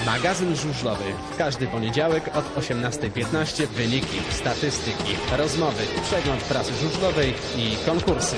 Magazyn żużlowy. Każdy poniedziałek od 18:15 wyniki, statystyki, rozmowy, przegląd prasy żużlowej i konkursy.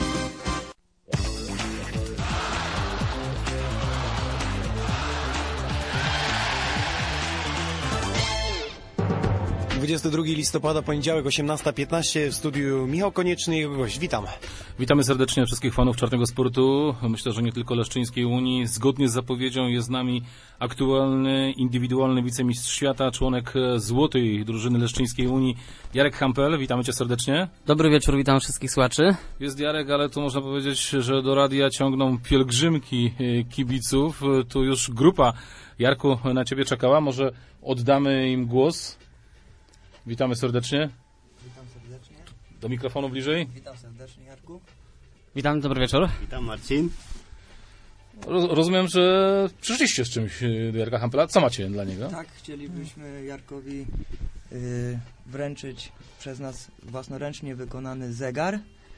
...22 listopada, poniedziałek, 18:15, w studiu Michał Konieczny i jego gość. Witam. Witamy serdecznie wszystkich fanów czarnego sportu. Myślę, że nie tylko Leszczyńskiej Unii. Zgodnie z zapowiedzią jest z nami aktualny, indywidualny wicemistrz świata, członek złotej drużyny Leszczyńskiej Unii, Jarek Hampel. Witamy cię serdecznie. Dobry wieczór, witam wszystkich słuchaczy. Jest Jarek, ale tu można powiedzieć, że do radia ciągną pielgrzymki kibiców. Tu już grupa, Jarku, na ciebie czekała. Może oddamy im głos. Witamy serdecznie. Witam serdecznie. Do mikrofonu bliżej. Witam serdecznie, Jarku. Witam, dobry wieczór. Witam, Marcin. Rozumiem, że przyszliście z czymś do Jarka Hampela. Co macie dla niego? Tak, chcielibyśmy Jarkowi wręczyć przez nas własnoręcznie wykonany zegar.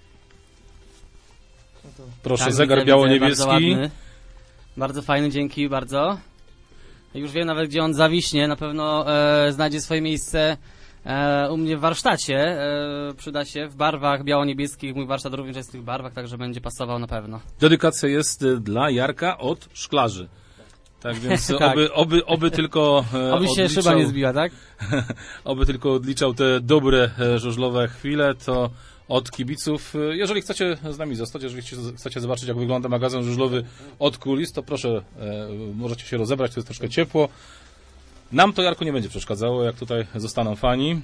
No to... Proszę, Tak, zegar widzę, biało-niebieski. Bardzo ładny. Bardzo fajny, dzięki bardzo. Już wiem nawet, gdzie on zawiśnie. Na pewno znajdzie swoje miejsce u mnie w warsztacie. Przyda się w barwach biało-niebieskich. Mój warsztat również jest w tych barwach, także będzie pasował na pewno. Dedykacja jest dla Jarka od szklarzy. Tak więc Tak. oby tylko Oby się szyba nie zbiła, tak? oby tylko odliczał te dobre żużlowe chwile, to od kibiców. Jeżeli chcecie z nami zostać, jeżeli chcecie zobaczyć, jak wygląda magazyn żużlowy od kulis, to proszę, możecie się rozebrać, to jest troszkę ciepło. Nam to, Jarku, nie będzie przeszkadzało, jak tutaj zostaną fani.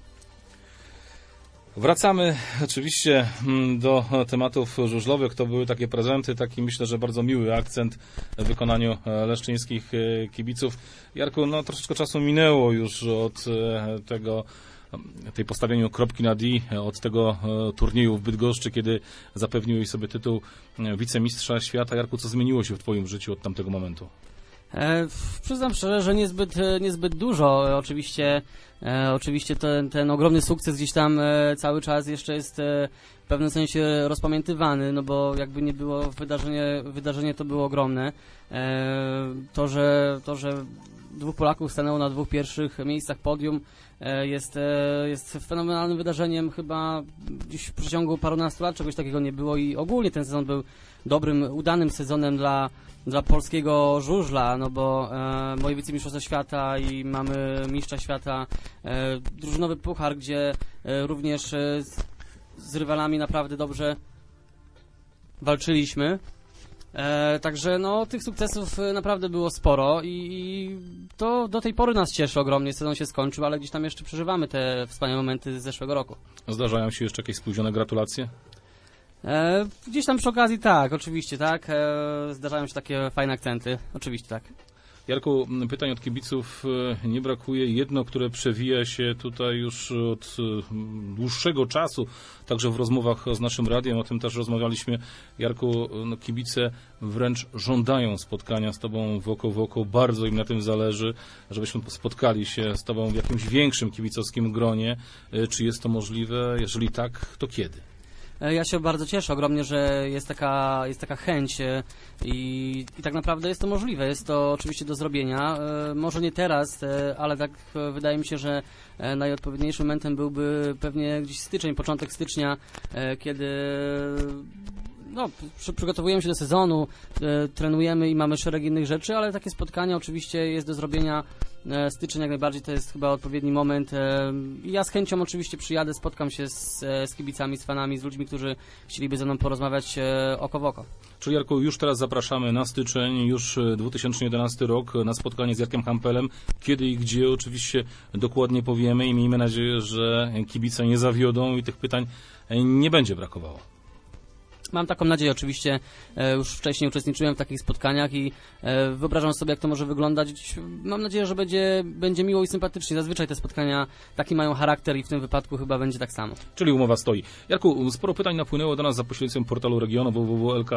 Wracamy oczywiście do tematów żużlowych. To były takie prezenty, taki myślę, że bardzo miły akcent w wykonaniu leszczyńskich kibiców. Jarku, no troszeczkę czasu minęło już od tej postawieniu kropki na D, od tego turnieju w Bydgoszczy, kiedy zapewniłeś sobie tytuł wicemistrza świata. Jarku, co zmieniło się w twoim życiu od tamtego momentu? Przyznam szczerze, że niezbyt dużo. Oczywiście ten ogromny sukces gdzieś tam cały czas jeszcze jest w pewnym sensie rozpamiętywany, no bo jakby nie było, wydarzenie to było ogromne. To, że dwóch Polaków stanęło na dwóch pierwszych miejscach podium, jest fenomenalnym wydarzeniem. Chyba gdzieś w przeciągu parunastu lat czegoś takiego nie było i ogólnie ten sezon był dobrym, udanym sezonem dla polskiego żużla, no bo moje wicemistrzostwo świata i mamy mistrza świata, drużynowy puchar, gdzie również z rywalami naprawdę dobrze walczyliśmy. Także no, tych sukcesów naprawdę było sporo i to do tej pory nas cieszy ogromnie. Sezon się skończył, ale gdzieś tam jeszcze przeżywamy te wspaniałe momenty z zeszłego roku. Zdarzają się jeszcze jakieś spóźnione gratulacje? Gdzieś tam przy okazji tak, oczywiście tak. Zdarzają się takie fajne akcenty, oczywiście tak. Jarku, pytań od kibiców nie brakuje. Jedno, które przewija się tutaj już od dłuższego czasu, także w rozmowach z naszym radiem, o tym też rozmawialiśmy. Jarku, no, kibice wręcz żądają spotkania z tobą w oko. Bardzo im na tym zależy, żebyśmy spotkali się z tobą w jakimś większym kibicowskim gronie. Czy jest to możliwe? Jeżeli tak, to kiedy? Ja się bardzo cieszę ogromnie, że jest taka chęć i tak naprawdę jest to możliwe. Jest to oczywiście do zrobienia. Może nie teraz, ale tak wydaje mi się, że najodpowiedniejszym momentem byłby pewnie gdzieś styczeń, początek stycznia, kiedy przygotowujemy się do sezonu, trenujemy i mamy szereg innych rzeczy, ale takie spotkania oczywiście jest do zrobienia. Styczeń jak najbardziej to jest chyba odpowiedni moment. Ja z chęcią oczywiście przyjadę, spotkam się z kibicami, z fanami, z ludźmi, którzy chcieliby ze mną porozmawiać oko w oko. Czyli, Jarku, już teraz zapraszamy na styczeń, już 2011 rok, na spotkanie z Jarkiem Hampelem. Kiedy i gdzie oczywiście dokładnie powiemy i miejmy nadzieję, że kibice nie zawiodą i tych pytań nie będzie brakowało. Mam taką nadzieję, oczywiście już wcześniej uczestniczyłem w takich spotkaniach i wyobrażam sobie, jak to może wyglądać. Mam nadzieję, że będzie miło i sympatycznie. Zazwyczaj te spotkania taki mają charakter i w tym wypadku chyba będzie tak samo. Czyli umowa stoi. Jarku, sporo pytań napłynęło do nas za pośrednictwem portalu regionu www.lk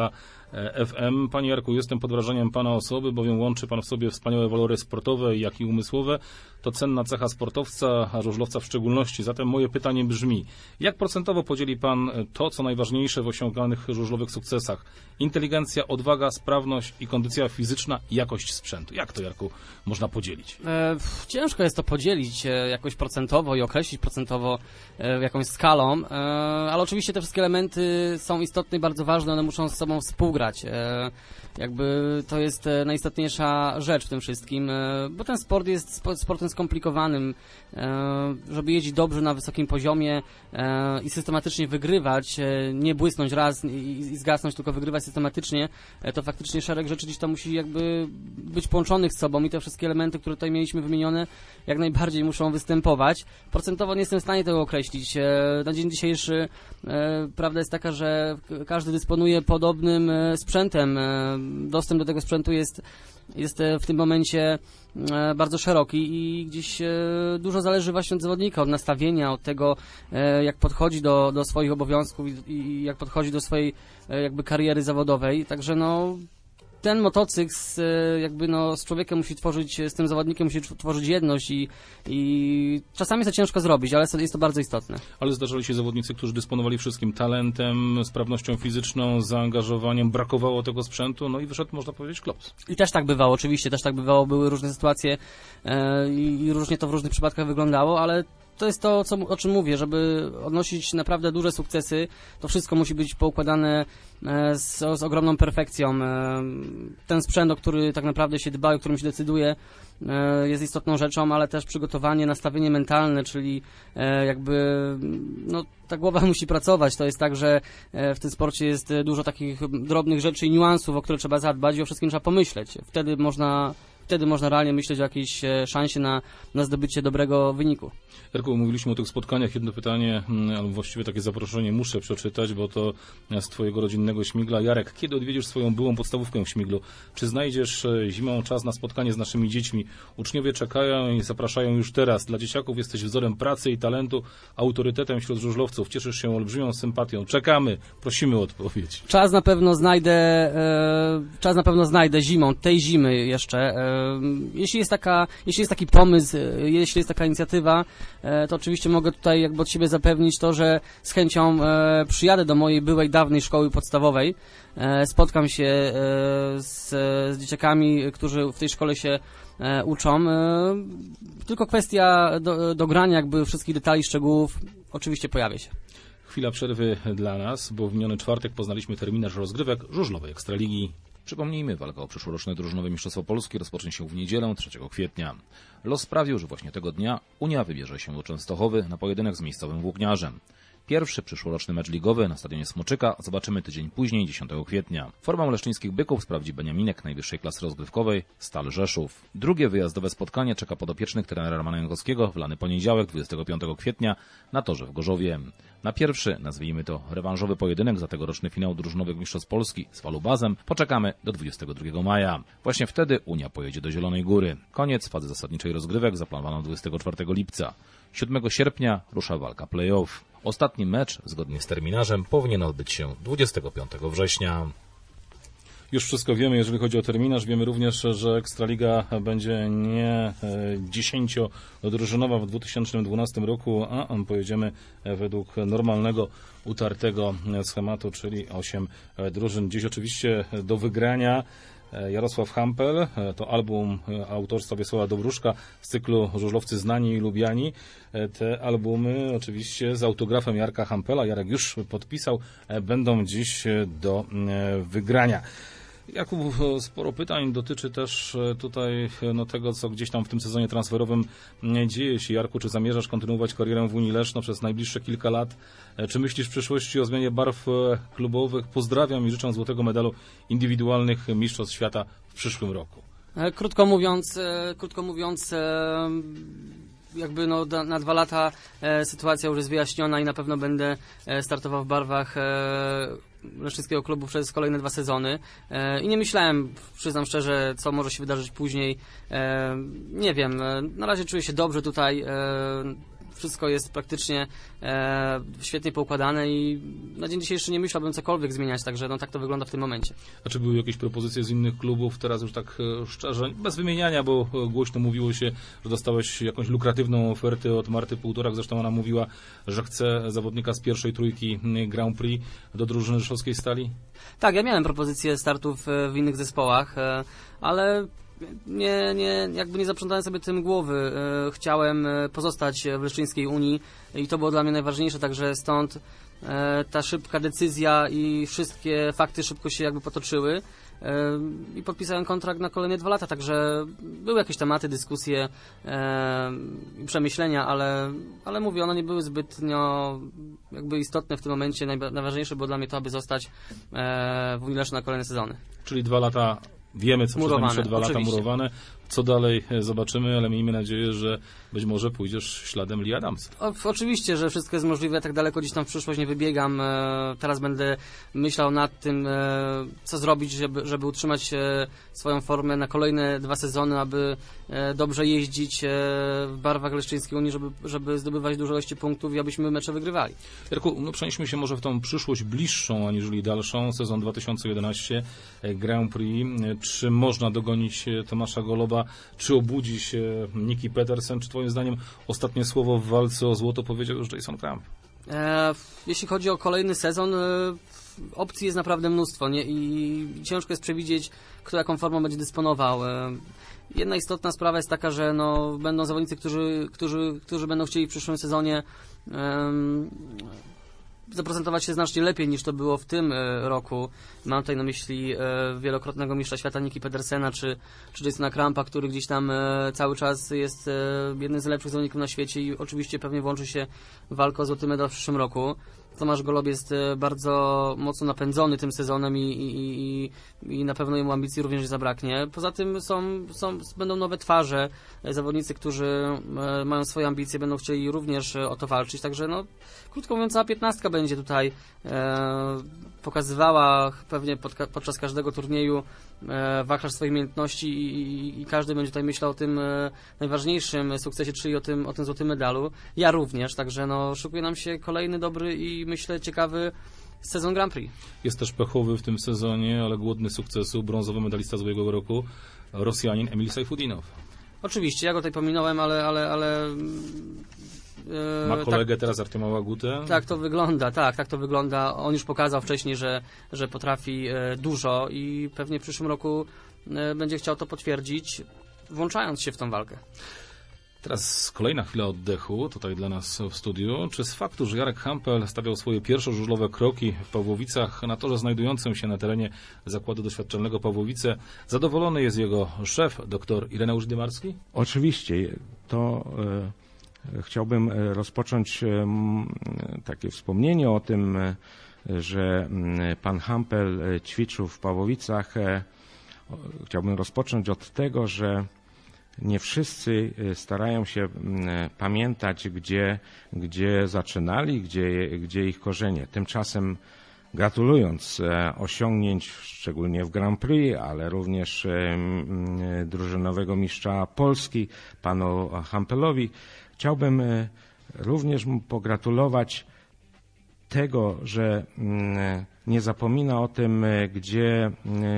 FM. Panie Jarku, jestem pod wrażeniem Pana osoby, bowiem łączy Pan w sobie wspaniałe walory sportowe, jak i umysłowe. To cenna cecha sportowca, a żużlowca w szczególności. Zatem moje pytanie brzmi, jak procentowo podzieli Pan to, co najważniejsze w osiąganych żużlowych sukcesach? Inteligencja, odwaga, sprawność i kondycja fizyczna, jakość sprzętu. Jak to, Jarku, można podzielić? Ciężko jest to podzielić jakoś procentowo i określić procentowo jakąś skalą, ale oczywiście te wszystkie elementy są istotne i bardzo ważne, one muszą z sobą współgrać. Jakby to jest najistotniejsza rzecz w tym wszystkim, bo ten sport jest sportem skomplikowanym. Żeby jeździć dobrze na wysokim poziomie i systematycznie wygrywać, nie błysnąć raz i zgasnąć, tylko wygrywać systematycznie, to faktycznie szereg rzeczy gdzieś tam musi jakby być połączonych z sobą i te wszystkie elementy, które tutaj mieliśmy wymienione, jak najbardziej muszą występować. Procentowo nie jestem w stanie tego określić. Na dzień dzisiejszy prawda jest taka, że każdy dysponuje podobnym sprzętem. Dostęp do tego sprzętu jest w tym momencie bardzo szeroki i gdzieś dużo zależy właśnie od zawodnika, od nastawienia, od tego, jak podchodzi do swoich obowiązków i jak podchodzi do swojej jakby kariery zawodowej. Także no, ten motocykl z człowiekiem musi tworzyć, z tym zawodnikiem musi tworzyć jedność i czasami jest to ciężko zrobić, ale jest to bardzo istotne. Ale zdarzali się zawodnicy, którzy dysponowali wszystkim talentem, sprawnością fizyczną, zaangażowaniem, brakowało tego sprzętu, no i wyszedł, można powiedzieć, klops. I też tak bywało, oczywiście, też tak bywało, były różne sytuacje i różnie to w różnych przypadkach wyglądało, ale to jest to, o czym mówię, żeby odnosić naprawdę duże sukcesy, to wszystko musi być poukładane z ogromną perfekcją. Ten sprzęt, o który tak naprawdę się dba, o którym się decyduje, jest istotną rzeczą, ale też przygotowanie, nastawienie mentalne, czyli jakby ta głowa musi pracować. To jest tak, że w tym sporcie jest dużo takich drobnych rzeczy i niuansów, o które trzeba zadbać i o wszystkim trzeba pomyśleć. Wtedy można realnie myśleć o jakiejś szansie na zdobycie dobrego wyniku. Jarku, mówiliśmy o tych spotkaniach. Jedno pytanie, albo właściwie takie zaproszenie muszę przeczytać, bo to z Twojego rodzinnego Śmigla. Jarek, kiedy odwiedzisz swoją byłą podstawówkę w Śmiglu? Czy znajdziesz zimą czas na spotkanie z naszymi dziećmi? Uczniowie czekają i zapraszają już teraz. Dla dzieciaków jesteś wzorem pracy i talentu, autorytetem wśród żużlowców. Cieszysz się olbrzymią sympatią. Czekamy. Prosimy o odpowiedź. Czas na pewno znajdę zimą, tej zimy jeszcze. Jeśli jest taki pomysł, jeśli jest taka inicjatywa, to oczywiście mogę tutaj jakby od siebie zapewnić to, że z chęcią przyjadę do mojej byłej, dawnej szkoły podstawowej, spotkam się z dzieciakami, którzy w tej szkole się uczą. Tylko kwestia dogrania jakby wszystkich detali, szczegółów oczywiście pojawia się. Chwila przerwy dla nas, bo w miniony czwartek poznaliśmy terminarz rozgrywek żużlowej Ekstraligi. Przypomnijmy, walka o przyszłoroczne drużynowe Mistrzostwo Polski rozpocznie się w niedzielę 3 kwietnia. Los sprawił, że właśnie tego dnia Unia wybierze się do Częstochowy na pojedynek z miejscowym Włókniarzem. Pierwszy przyszłoroczny mecz ligowy na stadionie Smoczyka zobaczymy tydzień później, 10 kwietnia. Formę leszczyńskich byków sprawdzi Beniaminek najwyższej klasy rozgrywkowej Stal Rzeszów. Drugie wyjazdowe spotkanie czeka podopiecznych trenera Romana Jankowskiego w lany poniedziałek, 25 kwietnia na torze w Gorzowie. Na pierwszy, nazwijmy to rewanżowy pojedynek za tegoroczny finał drużynowych Mistrzostw Polski z Falubazem poczekamy do 22 maja. Właśnie wtedy Unia pojedzie do Zielonej Góry. Koniec fazy zasadniczej rozgrywek zaplanowano 24 lipca. 7 sierpnia rusza walka play-off. Ostatni mecz, zgodnie z terminarzem, powinien odbyć się 25 września. Już wszystko wiemy, jeżeli chodzi o terminarz. Wiemy również, że Ekstraliga będzie nie 10-drużynowa w 2012 roku, a pojedziemy według normalnego, utartego schematu, czyli 8 drużyn. Dziś oczywiście do wygrania Jarosław Hampel, to album autorstwa Wiesława Dobruszka z cyklu Żużlowcy Znani i Lubiani. Te albumy oczywiście z autografem Jarka Hampela, Jarek już podpisał, będą dziś do wygrania. Jakub, sporo pytań dotyczy też tutaj tego, co gdzieś tam w tym sezonie transferowym dzieje się. Jarku, czy zamierzasz kontynuować karierę w Unii Leszno przez najbliższe kilka lat? Czy myślisz w przyszłości o zmianie barw klubowych? Pozdrawiam i życzę złotego medalu indywidualnych mistrzostw świata w przyszłym roku. Krótko mówiąc, jakby na 2 lata sytuacja już jest wyjaśniona i na pewno będę startował w barwach leszczyńskiego klubu przez kolejne 2 sezony i nie myślałem, przyznam szczerze, co może się wydarzyć później. Nie wiem, na razie czuję się dobrze tutaj. wszystko jest praktycznie świetnie poukładane i na dzień dzisiejszy nie myślałbym cokolwiek zmieniać, także no tak to wygląda w tym momencie. A czy były jakieś propozycje z innych klubów, teraz już tak szczerze, bez wymieniania, bo głośno mówiło się, że dostałeś jakąś lukratywną ofertę od Marty Półtorak, zresztą ona mówiła, że chce zawodnika z pierwszej trójki Grand Prix do drużyny rzeszowskiej Stali? Tak, ja miałem propozycje startów w innych zespołach, ale jakby nie zaprzątałem sobie tym głowy. Chciałem pozostać w Leszczyńskiej Unii i to było dla mnie najważniejsze, także stąd ta szybka decyzja i wszystkie fakty szybko się jakby potoczyły i podpisałem kontrakt na kolejne 2 lata, także były jakieś tematy, dyskusje i przemyślenia, ale mówię, one nie były zbytnio jakby istotne w tym momencie. Najważniejsze było dla mnie to, aby zostać w Unii Leszno na kolejne sezony. Czyli 2 lata, wiemy co Murowane, przed 2 lata oczywiście. murowane. Co dalej zobaczymy, ale miejmy nadzieję, że być może pójdziesz śladem Lee Adamsa. Oczywiście, że wszystko jest możliwe, tak daleko gdzieś tam w przyszłość nie wybiegam. Teraz będę myślał nad tym, co zrobić, żeby utrzymać swoją formę na kolejne 2 sezony, aby dobrze jeździć w barwach Leszczyńskiej Unii, żeby zdobywać dużo ilości punktów i abyśmy mecze wygrywali. Jarku, no przenieśmy się może w tą przyszłość bliższą, aniżeli dalszą. Sezon 2011 Grand Prix. Czy można dogonić Tomasza Goloba? Czy obudzi się Niki Pedersen? Czy twoim zdaniem ostatnie słowo w walce o złoto powiedział już Jason Kramp? Jeśli chodzi o kolejny sezon, opcji jest naprawdę mnóstwo i ciężko jest przewidzieć, kto jaką formą będzie dysponował. Jedna istotna sprawa jest taka, że no, będą zawodnicy, którzy będą chcieli w przyszłym sezonie zaprezentować się znacznie lepiej niż to było w tym roku. Mam tutaj na myśli wielokrotnego mistrza świata Niki Pedersena czy Jasona Krampa, który gdzieś tam cały czas jest jednym z lepszych zawodników na świecie i oczywiście pewnie włączy się w walkę o złoty medal w przyszłym roku. Tomasz Golob jest bardzo mocno napędzony tym sezonem i na pewno jemu ambicji również nie zabraknie. Poza tym będą nowe twarze, zawodnicy, którzy mają swoje ambicje, będą chcieli również o to walczyć. Także no, krótko mówiąc, cała 15 będzie tutaj pokazywała pewnie podczas każdego turnieju wachlarz swoich umiejętności i każdy będzie tutaj myślał o tym najważniejszym sukcesie, czyli o tym złotym medalu. Ja również, także no, szykuje nam się kolejny dobry i myślę ciekawy sezon Grand Prix. Jest też pechowy w tym sezonie, ale głodny sukcesu, brązowy medalista z ubiegłego roku, Rosjanin Emil Sajfudinow. Oczywiście, ja go tutaj pominąłem, ale ma kolegę teraz Artiema Łagutę. Tak to wygląda, tak to wygląda. On już pokazał wcześniej, że potrafi dużo i pewnie w przyszłym roku będzie chciał to potwierdzić, włączając się w tą walkę. Teraz kolejna chwila oddechu tutaj dla nas w studiu. Czy z faktu, że Jarek Hampel stawiał swoje pierwsze żużlowe kroki w Pawłowicach na torze znajdującym się na terenie Zakładu Doświadczalnego Pawłowice, zadowolony jest jego szef, dr Ireneusz Dymarski? Oczywiście. To chciałbym rozpocząć takie wspomnienie o tym, że pan Hampel ćwiczył w Pawłowicach. Chciałbym rozpocząć od tego, że nie wszyscy starają się pamiętać, gdzie zaczynali, gdzie ich korzenie. Tymczasem gratulując osiągnięć, szczególnie w Grand Prix, ale również drużynowego mistrza Polski, panu Hampelowi, chciałbym również mu pogratulować tego, że nie zapomina o tym, gdzie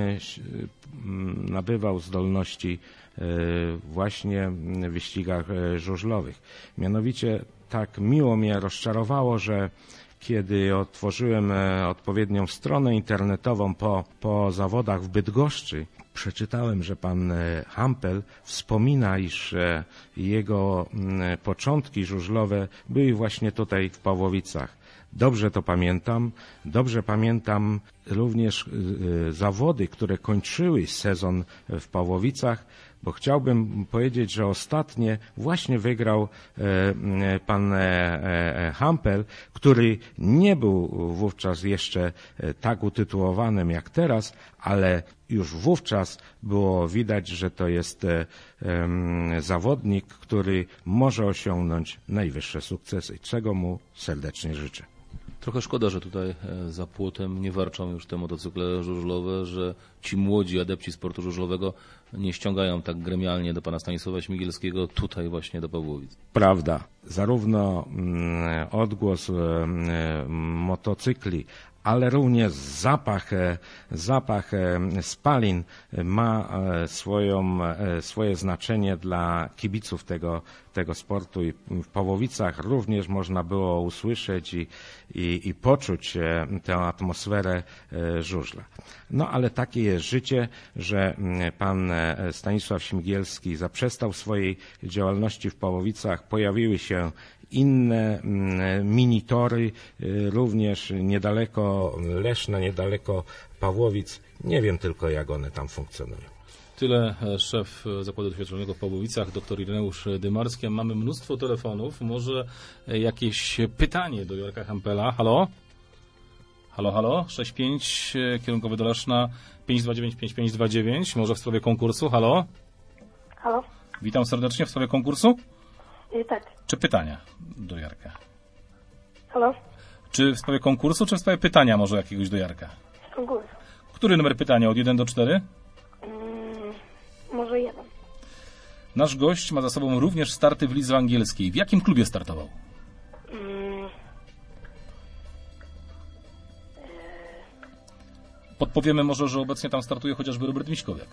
nabywał zdolności właśnie w wyścigach żużlowych. Mianowicie tak miło mnie rozczarowało, że kiedy otworzyłem odpowiednią stronę internetową po zawodach w Bydgoszczy, przeczytałem, że pan Hampel wspomina, iż jego początki żużlowe były właśnie tutaj w Pawłowicach. Dobrze to pamiętam. Dobrze pamiętam również zawody, które kończyły sezon w Pawłowicach, bo chciałbym powiedzieć, że ostatnie właśnie wygrał pan Hampel, który nie był wówczas jeszcze tak utytułowanym jak teraz, ale już wówczas było widać, że to jest zawodnik, który może osiągnąć najwyższe sukcesy, czego mu serdecznie życzę. Trochę szkoda, że tutaj za płotem nie warczą już te motocykle żużlowe, że ci młodzi adepci sportu żużlowego nie ściągają tak gremialnie do pana Stanisława Śmigielskiego tutaj właśnie do Pawłowic. Prawda. Zarówno odgłos motocykli, ale również zapach spalin ma swoje znaczenie dla kibiców tego sportu i w Pawłowicach również można było usłyszeć i poczuć tę atmosferę żużla. No ale takie jest życie, że pan Stanisław Śmigielski zaprzestał swojej działalności w Pawłowicach, pojawiły się inne minitory, również niedaleko Leszna, niedaleko Pawłowic. Nie wiem tylko, jak one tam funkcjonują. Tyle szef Zakładu Doświadczonego w Pawłowicach, dr Ireneusz Dymarski. Mamy mnóstwo telefonów. Może jakieś pytanie do Jarka Hampela? Halo? Halo, halo? 65 kierunkowy do Leszna 529-5529. Może w sprawie konkursu? Halo? Halo? Witam serdecznie w sprawie konkursu. Tak. Czy pytania do Jarka? Halo? Czy w sprawie konkursu, czy w sprawie pytania może jakiegoś do Jarka? Konkurs. Który numer pytania? Od 1 do 4? Może 1. Nasz gość ma za sobą również starty w lidze angielskiej. W jakim klubie startował? Podpowiemy może, że obecnie tam startuje chociażby Robert Miśkowiak.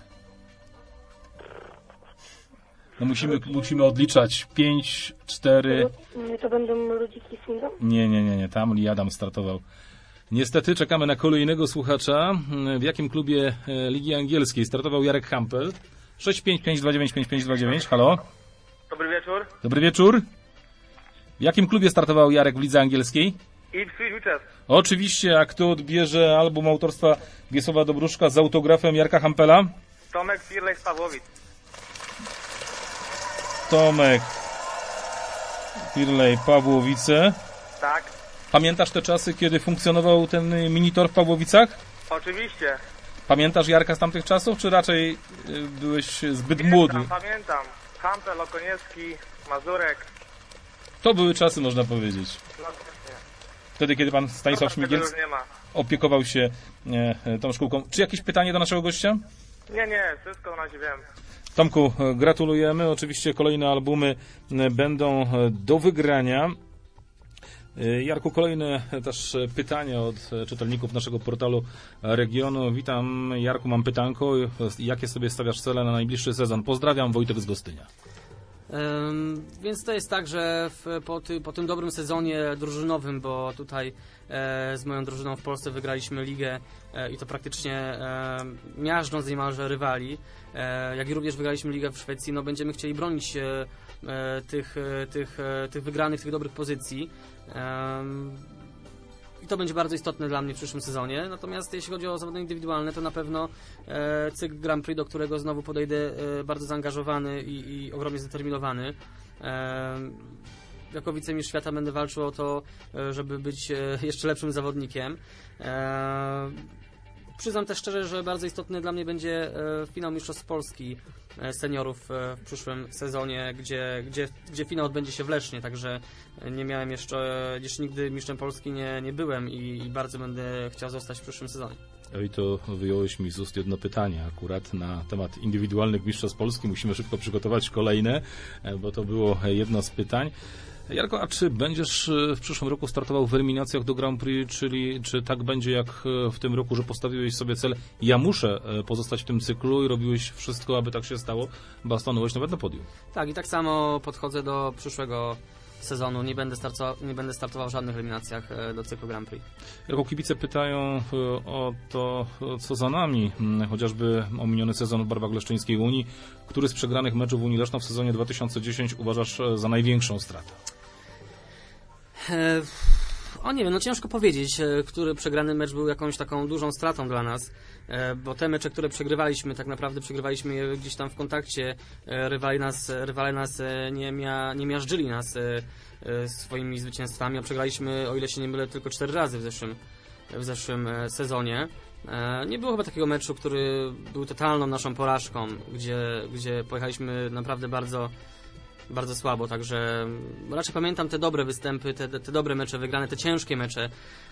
No musimy odliczać 5, 4... To będą ludziki Swindon? Nie. Tam Lee Adam startował. Niestety czekamy na kolejnego słuchacza. W jakim klubie Ligi Angielskiej startował Jarek Hampel? 655295529. Halo? Dobry wieczór. Dobry wieczór. W jakim klubie startował Jarek w Lidze Angielskiej? Ipswich Uczes. Oczywiście, a kto odbierze album autorstwa Wiesława Dobruszka z autografem Jarka Hampela? Tomek Firlej z Pawłowic. Tomek Firlej, Pawłowice. Tak. Pamiętasz te czasy, kiedy funkcjonował ten minitor w Pawłowicach? Oczywiście. Pamiętasz Jarka z tamtych czasów, czy raczej byłeś zbyt młody? Pamiętam. Hampel, Okoniecki, Mazurek. To były czasy, można powiedzieć. No właśnie. Wtedy, kiedy pan Stanisław Tego Śmigielski już nie ma. opiekował się tą szkółką. Czy jakieś pytanie do naszego gościa? Nie, wszystko na razie wiem. Tomku, gratulujemy. Oczywiście kolejne albumy będą do wygrania. Jarku, kolejne też pytania od czytelników naszego portalu Regionu. Witam, Jarku, mam pytanko. Jakie sobie stawiasz cele na najbliższy sezon? Pozdrawiam, Wojtek z Gostynia. Więc to jest tak, że po tym dobrym sezonie drużynowym, bo tutaj z moją drużyną w Polsce wygraliśmy ligę i to praktycznie miażdżąc niemalże rywali, jak i również wygraliśmy ligę w Szwecji, no będziemy chcieli bronić tych wygranych, tych dobrych pozycji. I to będzie bardzo istotne dla mnie w przyszłym sezonie. Natomiast jeśli chodzi o zawody indywidualne, to na pewno cykl Grand Prix, do którego znowu podejdę bardzo zaangażowany i ogromnie zdeterminowany. Jako wicemistrz świata będę walczył o to, żeby być jeszcze lepszym zawodnikiem. Przyznam też szczerze, że bardzo istotny dla mnie będzie finał Mistrzostw Polski seniorów w przyszłym sezonie, gdzie finał odbędzie się w Lesznie, także nie miałem jeszcze nigdy mistrzem Polski nie byłem i bardzo będę chciał zostać w przyszłym sezonie. I to wyjąłeś mi z ust jedno pytanie akurat na temat indywidualnych mistrzostw Polski. Musimy szybko przygotować kolejne, bo to było jedno z pytań. Jarko, a czy będziesz w przyszłym roku startował w eliminacjach do Grand Prix, czyli czy tak będzie jak w tym roku, że postawiłeś sobie cel, ja muszę pozostać w tym cyklu i robiłeś wszystko, aby tak się stało, bo stanąłeś nawet na podium? Tak, i tak samo podchodzę do przyszłego sezonu. Nie będę startował w żadnych eliminacjach do cyklu Grand Prix. Jarko, kibice pytają o to, co za nami, chociażby o miniony sezon w barwach Leszczyńskiej Unii. Który z przegranych meczów Unii Leszno w sezonie 2010 uważasz za największą stratę? Nie wiem, ciężko powiedzieć, który przegrany mecz był jakąś taką dużą stratą dla nas, bo te mecze, które przegrywaliśmy, tak naprawdę przegrywaliśmy je gdzieś tam w kontakcie, rywale nas nie miażdżyli nas swoimi zwycięstwami, a przegraliśmy, o ile się nie mylę, tylko 4 razy w zeszłym sezonie. Nie było chyba takiego meczu, który był totalną naszą porażką, gdzie pojechaliśmy naprawdę bardzo bardzo słabo, także raczej pamiętam te dobre występy, te dobre mecze wygrane, te ciężkie mecze,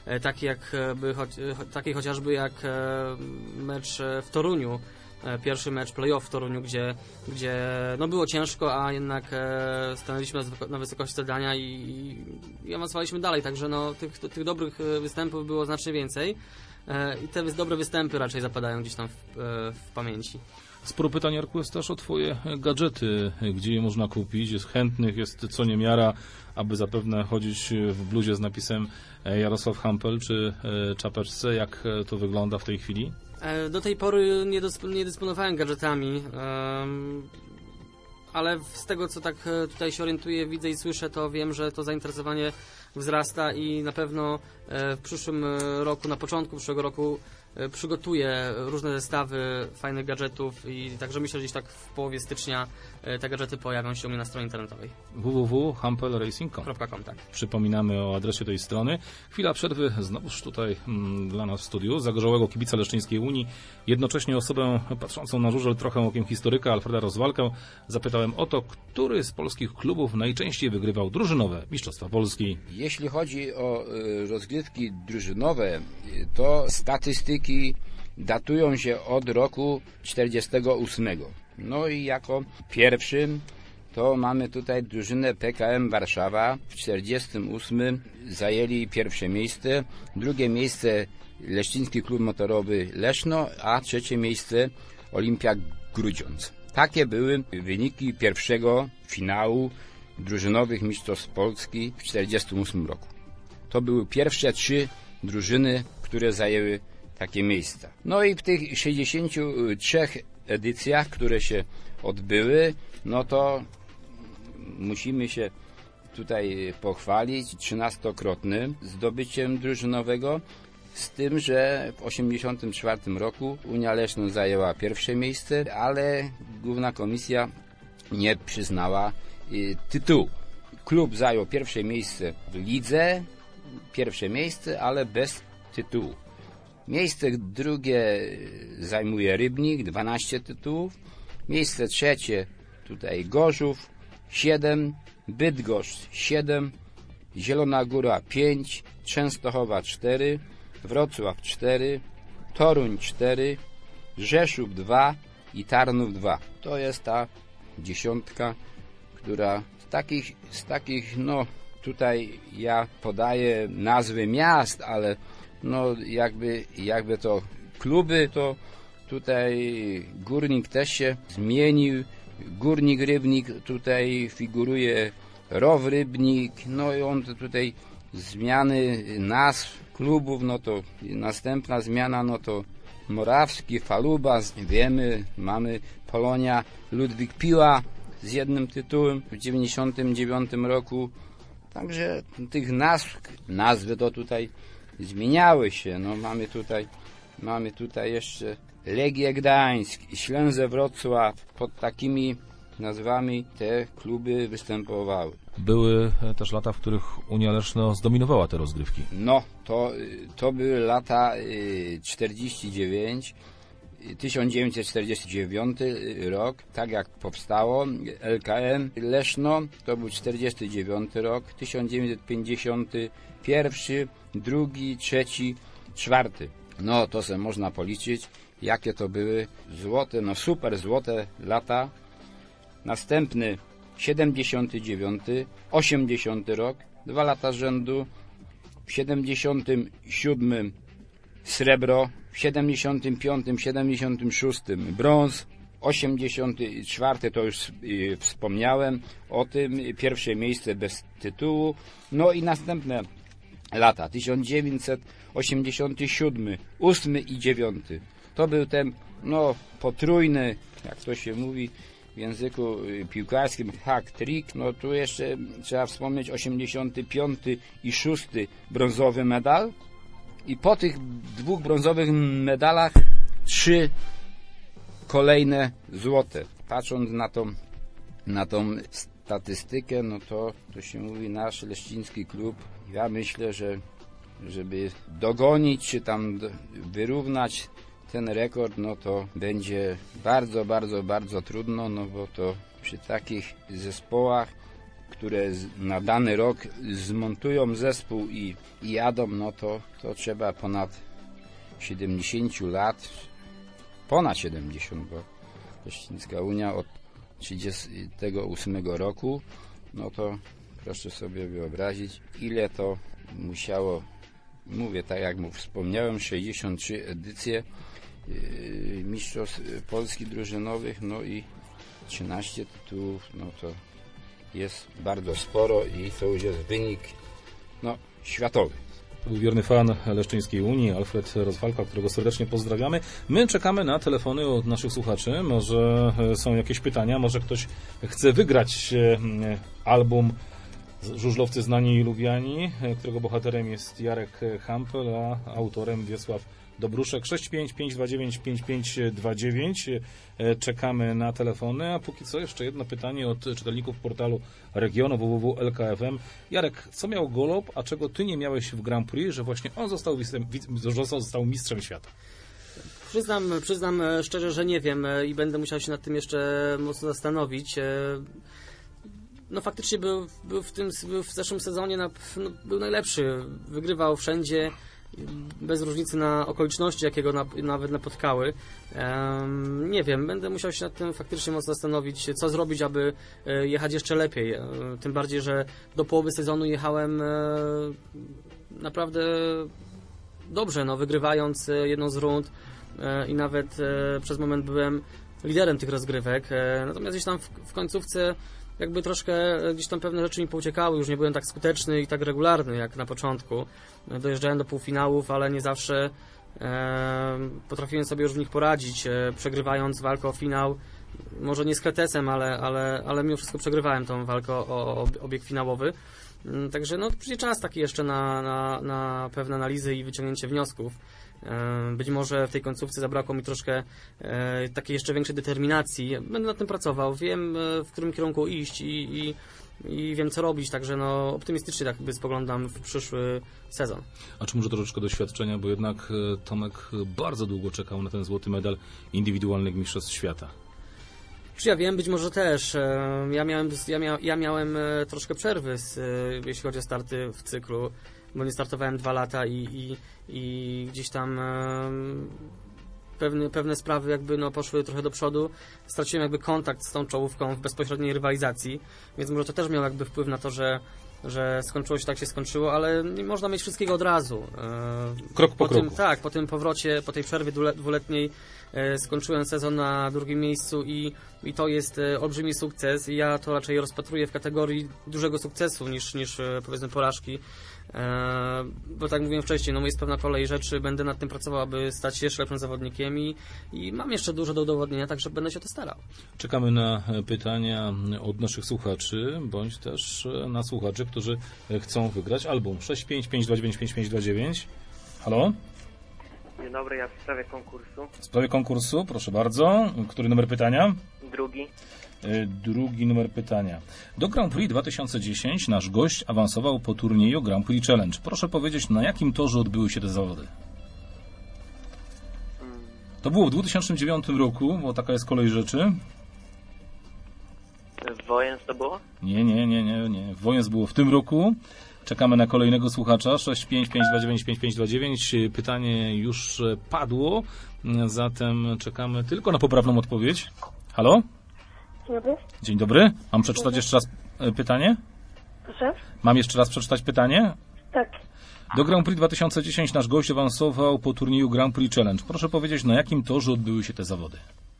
takie chociażby jak mecz w Toruniu, pierwszy mecz play-off w Toruniu, gdzie no było ciężko, a jednak stanęliśmy na wysokości zadania i awansowaliśmy dalej, także no tych dobrych występów było znacznie więcej i te dobre występy raczej zapadają gdzieś tam w pamięci. Sporo pytań, Jarku, jest też o twoje gadżety, gdzie je można kupić. Jest chętnych, jest co niemiara, aby zapewne chodzić w bluzie z napisem Jarosław Hampel czy czapeczce. Jak to wygląda w tej chwili? Do tej pory nie dysponowałem gadżetami, ale z tego, co tak tutaj się orientuję, widzę i słyszę, to wiem, że to zainteresowanie wzrasta i na pewno w przyszłym roku, na początku przyszłego roku przygotuję różne zestawy fajnych gadżetów i także myślę, że gdzieś tak w połowie stycznia te gadżety pojawią się u mnie na stronie internetowej. www.hampelracing.com. Tak. Przypominamy o adresie tej strony. Chwila przerwy znowuż tutaj dla nas w studiu. Zagorzałego kibica Leszczyńskiej Unii, jednocześnie osobę patrzącą na żużel trochę okiem historyka Alfreda Rozwalkę, zapytałem o to, który z polskich klubów najczęściej wygrywał drużynowe Mistrzostwa Polski. Jeśli chodzi o rozgrywki drużynowe, to statystyki datują się od roku 48. No i jako pierwszym to mamy tutaj drużynę PKM Warszawa. W 48 zajęli pierwsze miejsce, drugie miejsce Leszczyński Klub Motorowy Leszno, a trzecie miejsce Olimpia Grudziądz. Takie były wyniki pierwszego finału drużynowych Mistrzostw Polski w 48 roku. To były pierwsze 3 drużyny, które zajęły takie miejsca. No i w tych 63 edycjach, które się odbyły, no to musimy się tutaj pochwalić 13-krotnym zdobyciem drużynowego, z tym, że w 1984 roku Unia Leszno zajęła pierwsze miejsce, ale Główna Komisja nie przyznała tytułu. Klub zajął pierwsze miejsce w lidze, ale bez tytułu. Miejsce drugie zajmuje Rybnik, 12 tytułów. Miejsce trzecie tutaj Gorzów, 7, Bydgoszcz 7, Zielona Góra 5, Częstochowa 4, Wrocław 4, Toruń 4, Rzeszów 2 i Tarnów 2. To jest ta dziesiątka, która z takich no tutaj ja podaję nazwy miast, ale no jakby to kluby, to tutaj Górnik też się zmienił. Górnik Rybnik, tutaj figuruje Row Rybnik, no i on tutaj zmiany nazw klubów, no to następna zmiana, no to Morawski, Faluba, wiemy, mamy Polonia, Ludwik Piła z jednym tytułem w 99 roku. Także tych nazwy to tutaj zmieniały się. No mamy tutaj jeszcze Legię Gdańsk, Ślęzę Wrocław. Pod takimi nazwami te kluby występowały. Były też lata, w których Unia Leszno zdominowała te rozgrywki. No, to były lata 1949 rok, tak jak powstało LKM Leszno, to był 49 rok, 1951, drugi, trzeci, czwarty. No, to se można policzyć, jakie to były złote, no super złote lata. Następny 79, 80 rok, 2 lata z rzędu, w 77 srebro, w 75, 76 brąz, 84 to już wspomniałem o tym, pierwsze miejsce bez tytułu, no i następne lata, 1987, 8 i 9, to był ten, no, potrójny, jak to się mówi w języku piłkarskim, hat-trick. No tu jeszcze trzeba wspomnieć 85 i 6 brązowy medal i po tych 2 brązowych medalach 3 kolejne złote. Patrząc na tą statystykę, no to się mówi nasz Leszczyński klub. Ja myślę, że żeby dogonić czy tam wyrównać ten rekord, no to będzie bardzo, bardzo, bardzo trudno, no bo to przy takich zespołach, które na dany rok zmontują zespół i jadą, no to trzeba ponad 70 lat, ponad 70, bo Leśnicka Unia od 1938 roku, no to proszę sobie wyobrazić, ile to musiało, mówię tak jak mu wspomniałem, 63 edycje mistrzostw Polski drużynowych, no i 13 tytułów, no to jest bardzo sporo i to już jest wynik światowy. To był wierny fan Leszczyńskiej Unii, Alfred Rozwalka, którego serdecznie pozdrawiamy. My czekamy na telefony od naszych słuchaczy. Może są jakieś pytania, może ktoś chce wygrać album Żużlowcy Znani i Lubiani, którego bohaterem jest Jarek Hampel, a autorem Wiesław Dobruszek. 655295529. Czekamy na telefony, a póki co jeszcze jedno pytanie od czytelników portalu Regionu www.lk.fm. Jarek, co miał Golob, a czego ty nie miałeś w Grand Prix, że właśnie on został mistrzem świata? Przyznam szczerze, że nie wiem i będę musiał się nad tym jeszcze mocno zastanowić. No faktycznie był w zeszłym sezonie był najlepszy. Wygrywał wszędzie, bez różnicy na okoliczności, jakiego nawet napotkały. Nie wiem, będę musiał się nad tym faktycznie mocno zastanowić, co zrobić, aby jechać jeszcze lepiej. Tym bardziej, że do połowy sezonu jechałem naprawdę dobrze, wygrywając jedną z rund i nawet przez moment byłem liderem tych rozgrywek. Natomiast gdzieś tam w końcówce jakby troszkę gdzieś tam pewne rzeczy mi pouciekały, już nie byłem tak skuteczny i tak regularny jak na początku. Dojeżdżałem do półfinałów, ale nie zawsze potrafiłem sobie już w nich poradzić, przegrywając walkę o finał, może nie z Kretesem, ale mimo wszystko przegrywałem tą walkę o obieg finałowy. Także przyjdzie czas taki jeszcze na pewne analizy i wyciągnięcie wniosków. Być może w tej końcówce zabrakło mi troszkę takiej jeszcze większej determinacji. Będę nad tym pracował, wiem w którym kierunku iść i wiem co robić, także optymistycznie tak jakby spoglądam w przyszły sezon. A czy może troszeczkę doświadczenia, bo jednak Tomek bardzo długo czekał na ten złoty medal indywidualnych mistrzostw świata. Czy ja wiem, być może też. Ja miałem troszkę przerwy, jeśli chodzi o starty w cyklu, bo nie startowałem 2 lata i gdzieś tam pewne sprawy jakby poszły trochę do przodu. Straciłem jakby kontakt z tą czołówką w bezpośredniej rywalizacji, więc może to też miało jakby wpływ na to, że skończyło się tak się skończyło, ale nie można mieć wszystkiego od razu. Krok po kroku. Tak, po tym powrocie, po tej przerwie dwuletniej skończyłem sezon na 2. miejscu i to jest olbrzymi sukces i ja to raczej rozpatruję w kategorii dużego sukcesu niż powiedzmy porażki. Bo tak mówiłem wcześniej, jest pewna kolej rzeczy, będę nad tym pracował, aby stać się jeszcze lepszym zawodnikiem i mam jeszcze dużo do udowodnienia, także będę się to starał. Czekamy na pytania od naszych słuchaczy, bądź też na słuchaczy, którzy chcą wygrać album. 655295529. Halo? Dzień dobry, ja w sprawie konkursu. W sprawie konkursu, proszę bardzo. Który numer pytania? Drugi. Drugi numer pytania. Do Grand Prix 2010 nasz gość awansował po turnieju Grand Prix Challenge. Proszę powiedzieć, na jakim torze odbyły się te zawody? To było w 2009 roku, bo taka jest kolej rzeczy. Wojens to było? Nie. Wojens było w tym roku. Czekamy na kolejnego słuchacza. 655295529. Pytanie już padło, zatem czekamy tylko na poprawną odpowiedź. Halo? Dzień dobry. Dzień dobry. Mam przeczytać jeszcze raz pytanie? Proszę? Mam jeszcze raz przeczytać pytanie? Tak. Do Grand Prix 2010 nasz gość awansował po turnieju Grand Prix Challenge. Proszę powiedzieć, na jakim torze odbyły się te zawody?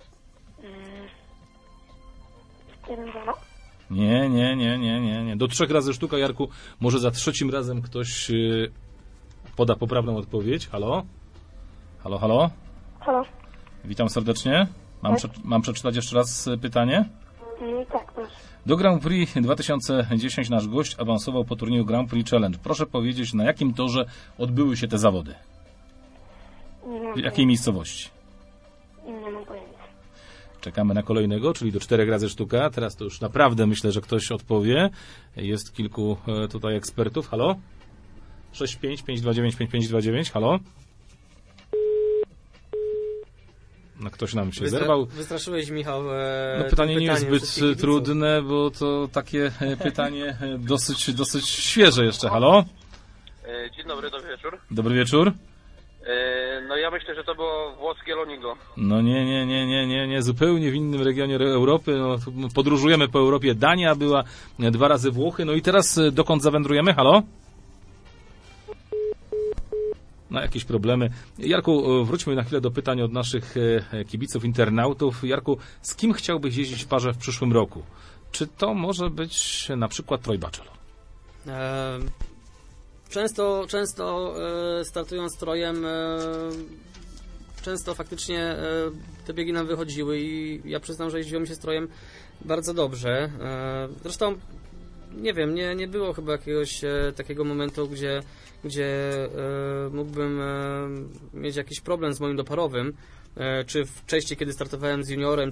1-0. Nie. Do 3 razy sztuka, Jarku. Może za 3 razem ktoś poda poprawną odpowiedź. Halo? Halo? Halo? Witam serdecznie. Mam przeczytać jeszcze raz pytanie? Tak, proszę. Do Grand Prix 2010 nasz gość awansował po turnieju Grand Prix Challenge. Proszę powiedzieć, na jakim torze odbyły się te zawody? W jakiej miejscowości? Nie mam pojęcia. Czekamy na kolejnego, czyli do 4 razy sztuka. Teraz to już naprawdę myślę, że ktoś odpowie. Jest kilku tutaj ekspertów. Halo? 655295529. Halo? No, ktoś nam się zerwał. Wystraszyłeś, Michał. No, pytanie nie jest zbyt trudne, bo to takie pytanie dosyć świeże jeszcze. Halo? Dzień dobry, dobry wieczór. Dobry wieczór. No ja myślę, że to było włoskie Lonigo. No nie, zupełnie w innym regionie Europy. No, podróżujemy po Europie. Dania była, 2 razy Włochy. No i teraz dokąd zawędrujemy? Halo? No, jakieś problemy. Jarku, wróćmy na chwilę do pytań od naszych kibiców, internautów. Jarku, z kim chciałbyś jeździć w parze w przyszłym roku? Czy to może być na przykład Troy Batchelor? Często startując Trojem, często faktycznie te biegi nam wychodziły i ja przyznam, że jeździło mi się z Trojem bardzo dobrze. Zresztą nie wiem, nie było chyba jakiegoś takiego momentu, gdzie mógłbym mieć jakiś problem z moim doparowym, czy wcześniej, kiedy startowałem z juniorem,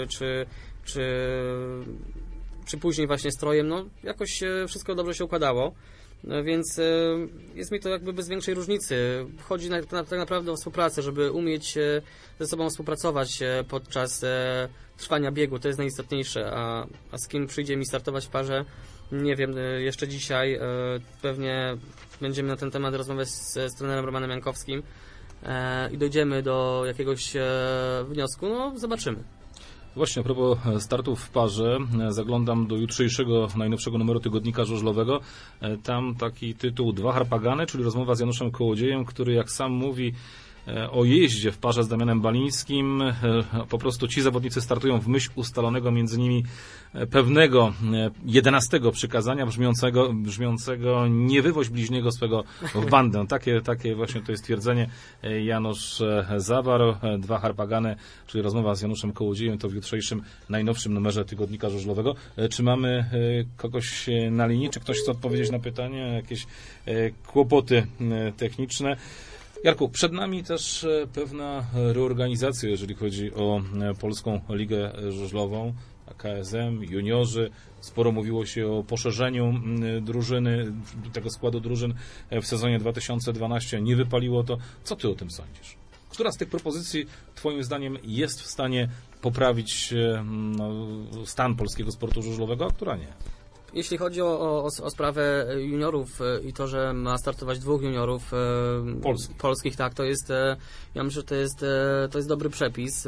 czy później właśnie z Trojem, no jakoś wszystko dobrze się układało. Więc jest mi to jakby bez większej różnicy. Chodzi tak naprawdę o współpracę, żeby umieć ze sobą współpracować podczas trwania biegu. To jest najistotniejsze. A z kim przyjdzie mi startować w parze, nie wiem. Jeszcze dzisiaj pewnie będziemy na ten temat rozmawiać z trenerem Romanem Jankowskim i dojdziemy do jakiegoś wniosku. No, zobaczymy. Właśnie a propos startów w parze, zaglądam do jutrzejszego, najnowszego numeru tygodnika żużlowego. Tam taki tytuł 2 Harpagany, czyli rozmowa z Januszem Kołodziejem, który, jak sam mówi, o jeździe w parze z Damianem Balińskim. Po prostu ci zawodnicy startują w myśl ustalonego między nimi pewnego 11 przykazania brzmiącego nie wywoź bliźniego swego w bandę. Takie właśnie to jest twierdzenie. Janusz zawarł 2 Harpagany, czyli rozmowa z Januszem Kołodziejem, to w jutrzejszym najnowszym numerze tygodnika żużlowego. Czy mamy kogoś na linii? Czy ktoś chce odpowiedzieć na pytanie? Jakieś kłopoty techniczne? Jarku, przed nami też pewna reorganizacja, jeżeli chodzi o Polską Ligę Żużlową, KSM, juniorzy. Sporo mówiło się o poszerzeniu drużyny, tego składu drużyn w sezonie 2012. Nie wypaliło to. Co ty o tym sądzisz? Która z tych propozycji, twoim zdaniem, jest w stanie poprawić stan polskiego sportu żużlowego, a która nie? Jeśli chodzi o sprawę juniorów i to, że ma startować 2 juniorów polskich, tak, to jest, ja myślę, że to jest dobry przepis,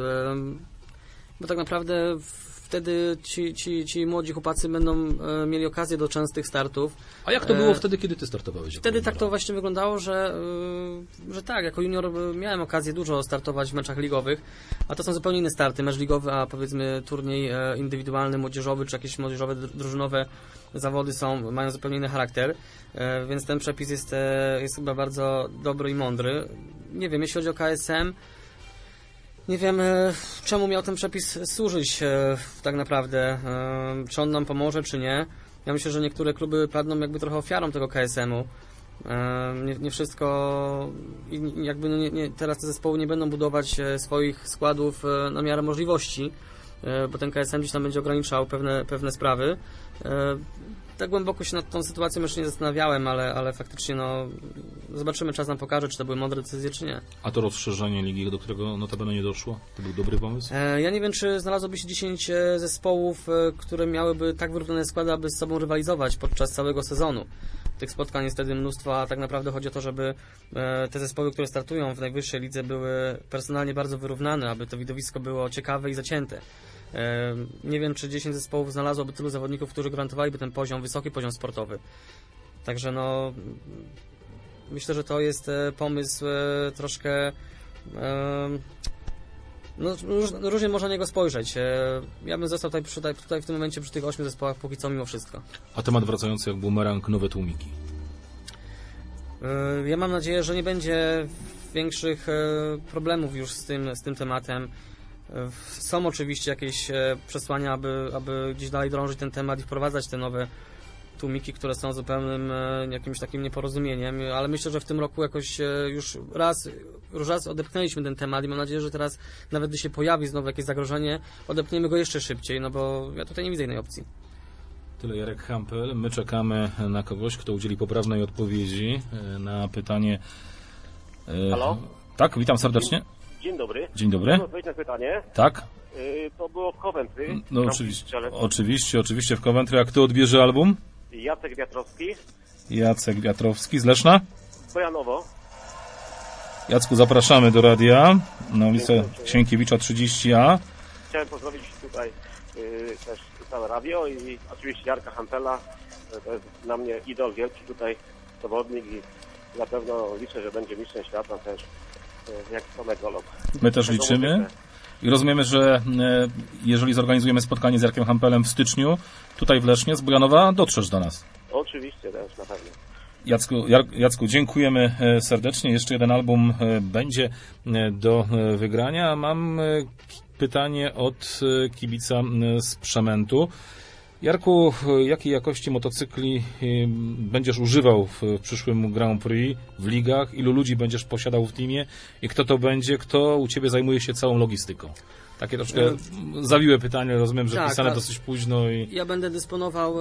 bo tak naprawdę wtedy ci młodzi chłopacy będą mieli okazję do częstych startów. A jak to było wtedy, kiedy ty startowałeś? Wtedy tak to właśnie wyglądało, że tak, jako junior miałem okazję dużo startować w meczach ligowych, a to są zupełnie inne starty, mecz ligowy, a powiedzmy turniej indywidualny, młodzieżowy, czy jakieś młodzieżowe, drużynowe zawody mają zupełnie inny charakter, więc ten przepis jest chyba bardzo dobry i mądry. Nie wiem, jeśli chodzi o KSM, nie wiem, czemu miał ten przepis służyć tak naprawdę, czy on nam pomoże, czy nie. Ja myślę, że niektóre kluby padną jakby trochę ofiarą tego KSM-u. Nie wszystko, jakby teraz te zespoły nie będą budować swoich składów na miarę możliwości, bo ten KSM gdzieś tam będzie ograniczał pewne sprawy. Tak głęboko się nad tą sytuacją jeszcze nie zastanawiałem, ale faktycznie zobaczymy, czas nam pokaże, czy to były mądre decyzje, czy nie. A to rozszerzenie ligi, do którego notabene nie doszło? To był dobry pomysł? Ja nie wiem, czy znalazłoby się 10 zespołów, które miałyby tak wyrównane składy, aby z sobą rywalizować podczas całego sezonu. Tych spotkań jest wtedy mnóstwo, a tak naprawdę chodzi o to, żeby te zespoły, które startują w najwyższej lidze, były personalnie bardzo wyrównane, aby to widowisko było ciekawe i zacięte. Nie wiem, czy 10 zespołów znalazłoby tylu zawodników, którzy gwarantowaliby ten wysoki poziom sportowy. Także myślę, że to jest pomysł troszkę różnie można na niego spojrzeć. Ja bym został tutaj w tym momencie przy tych 8 zespołach póki co mimo wszystko. A temat wracający jak bumerang, nowe tłumiki. Ja mam nadzieję, że nie będzie większych problemów już z tym tematem. Są oczywiście jakieś przesłania, aby gdzieś dalej drążyć ten temat i wprowadzać te nowe tłumiki, które są zupełnym jakimś takim nieporozumieniem, ale myślę, że w tym roku jakoś już raz odepchnęliśmy ten temat i mam nadzieję, że teraz nawet gdy się pojawi znowu jakieś zagrożenie, odepchniemy go jeszcze szybciej, bo ja tutaj nie widzę innej opcji. Tyle Jarek Hampel. My czekamy na kogoś, kto udzieli poprawnej odpowiedzi na pytanie. Halo? Tak, witam serdecznie. Dzień dobry. Dzień dobry. Chciałem odpowiedzieć na pytanie. Tak? To było w Coventry. No oczywiście w Coventry. A kto odbierze album? Jacek Wiatrowski. Jacek Wiatrowski z Leszna. Bojanowo. Jacku, zapraszamy do radia na ulicę Sienkiewicza 30A. Chciałem pozdrowić tutaj też całe radio i oczywiście Jarka Hampela. To jest dla mnie idol, wielki tutaj zawodnik i na pewno liczę, że będzie mistrzem świata też jak somegolog. My też liczymy i rozumiemy, że jeżeli zorganizujemy spotkanie z Jarkiem Hampelem w styczniu tutaj w Lesznie z Bojanowa, dotrzesz do nas. Oczywiście, też na pewno. Jacku, dziękujemy serdecznie. Jeszcze jeden album będzie do wygrania. Mam pytanie od kibica z Przemętu. Jarku, jakiej jakości motocykli będziesz używał w przyszłym Grand Prix, w ligach? Ilu ludzi będziesz posiadał w teamie? I kto to będzie? Kto u Ciebie zajmuje się całą logistyką? Takie troszkę zawiłe pytanie, rozumiem, że pisane dosyć późno. Ja będę dysponował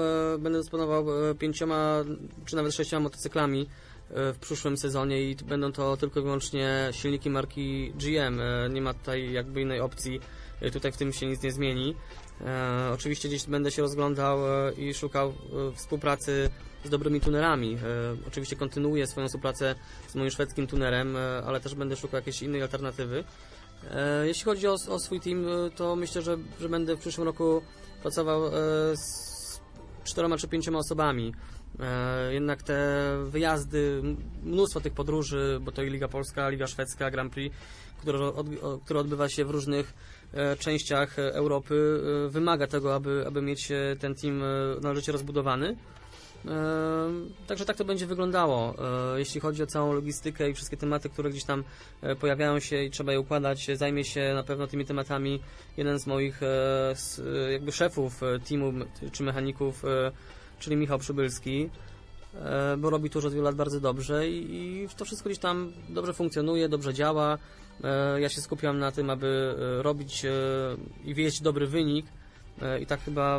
5 czy nawet 6 motocyklami w przyszłym sezonie i będą to tylko i wyłącznie silniki marki GM. Nie ma tutaj jakby innej opcji. Tutaj w tym się nic nie zmieni. Oczywiście gdzieś będę się rozglądał i szukał współpracy z dobrymi tunerami. Oczywiście kontynuuję swoją współpracę z moim szwedzkim tunerem, ale też będę szukał jakiejś innej alternatywy. Jeśli chodzi o swój team, to myślę, że będę w przyszłym roku pracował z 4 czy 5 osobami. Jednak te wyjazdy, mnóstwo tych podróży, bo to i Liga Polska, Liga Szwedzka, Grand Prix, które odbywa się w różnych częściach Europy, wymaga tego, aby mieć ten team należycie rozbudowany. Także tak to będzie wyglądało. Jeśli chodzi o całą logistykę i wszystkie tematy, które gdzieś tam pojawiają się i trzeba je układać, zajmie się na pewno tymi tematami jeden z moich jakby szefów teamu czy mechaników, czyli Michał Przybylski, bo robi to już od wielu lat bardzo dobrze i to wszystko gdzieś tam dobrze funkcjonuje, dobrze działa. Ja się skupiam na tym, aby robić i wieść dobry wynik i tak chyba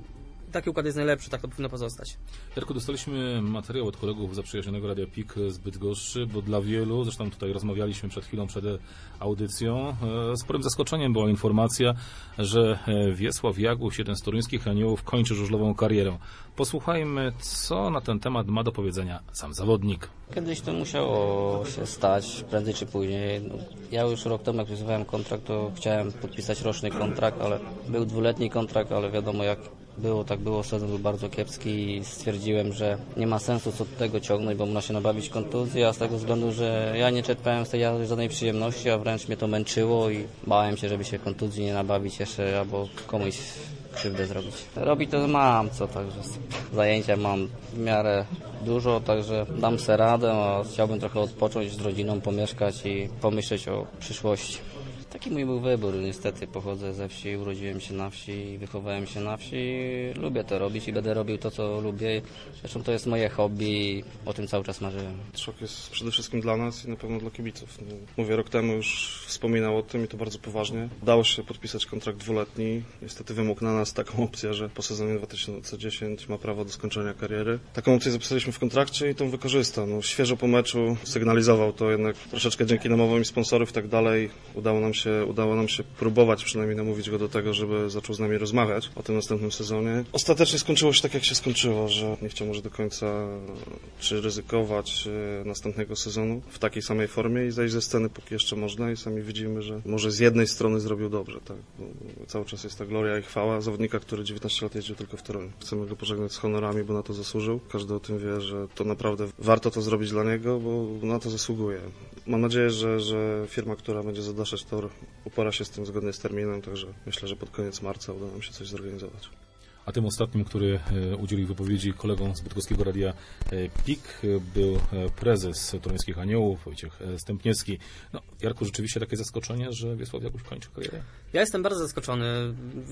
taki układ jest najlepszy, tak to powinno pozostać. Jarku, dostaliśmy materiał od kolegów zaprzyjaźnionego Radia PIK z Bydgoszczy, bo dla wielu, zresztą tutaj rozmawialiśmy przed chwilą, przed audycją, sporym zaskoczeniem była informacja, że Wiesław Jaguś, jeden z toruńskich aniołów, kończy żużlową karierę. Posłuchajmy, co na ten temat ma do powiedzenia sam zawodnik. Kiedyś to musiało się stać, prędzej czy później. Ja już rok temu, jak wpisywałem kontrakt, to chciałem podpisać roczny kontrakt, ale był 2-letni kontrakt, ale wiadomo jak było, tak było, sezon był bardzo kiepski i stwierdziłem, że nie ma sensu co do tego ciągnąć, bo można się nabawić kontuzji, a z tego względu, że ja nie czerpałem z tej żadnej przyjemności, a wręcz mnie to męczyło i bałem się, żeby się kontuzji nie nabawić jeszcze albo komuś krzywdę zrobić. Robić to mam także zajęcia mam w miarę dużo, także dam sobie radę, a chciałbym trochę odpocząć z rodziną, pomieszkać i pomyśleć o przyszłości. Taki mój był wybór. Niestety pochodzę ze wsi, urodziłem się na wsi, wychowałem się na wsi. Lubię to robić i będę robił to, co lubię. Zresztą to jest moje hobby i o tym cały czas marzyłem. Szok jest przede wszystkim dla nas i na pewno dla kibiców. Mówię, rok temu już wspominał o tym i to bardzo poważnie. Udało się podpisać kontrakt 2-letni. Niestety wymógł na nas taką opcję, że po sezonie 2010 ma prawo do skończenia kariery. Taką opcję zapisaliśmy w kontrakcie i tą wykorzystam. Świeżo po meczu sygnalizował to jednak troszeczkę dzięki namowom i sponsorów i tak dalej. Udało nam się próbować przynajmniej namówić go do tego, żeby zaczął z nami rozmawiać o tym następnym sezonie. Ostatecznie skończyło się tak, jak się skończyło, że nie chciał może do końca czy ryzykować następnego sezonu w takiej samej formie i zejść ze sceny, póki jeszcze można i sami widzimy, że może z jednej strony zrobił dobrze, tak? Bo cały czas jest ta gloria i chwała zawodnika, który 19 lat jeździł tylko w Toruniu. Chcemy go pożegnać z honorami, bo na to zasłużył. Każdy o tym wie, że to naprawdę warto to zrobić dla niego, bo na to zasługuje. Mam nadzieję, że firma, która będzie zadaszać tor, upora się z tym zgodnie z terminem, także myślę, że pod koniec marca uda nam się coś zorganizować. A tym ostatnim, który udzielił wypowiedzi kolegom z bydgoskiego radia PIK, był prezes Toruńskich Aniołów, Wojciech Stępniewski. No, Jarku, rzeczywiście takie zaskoczenie, że Wiesław Jaguś kończy karierę? Ja jestem bardzo zaskoczony.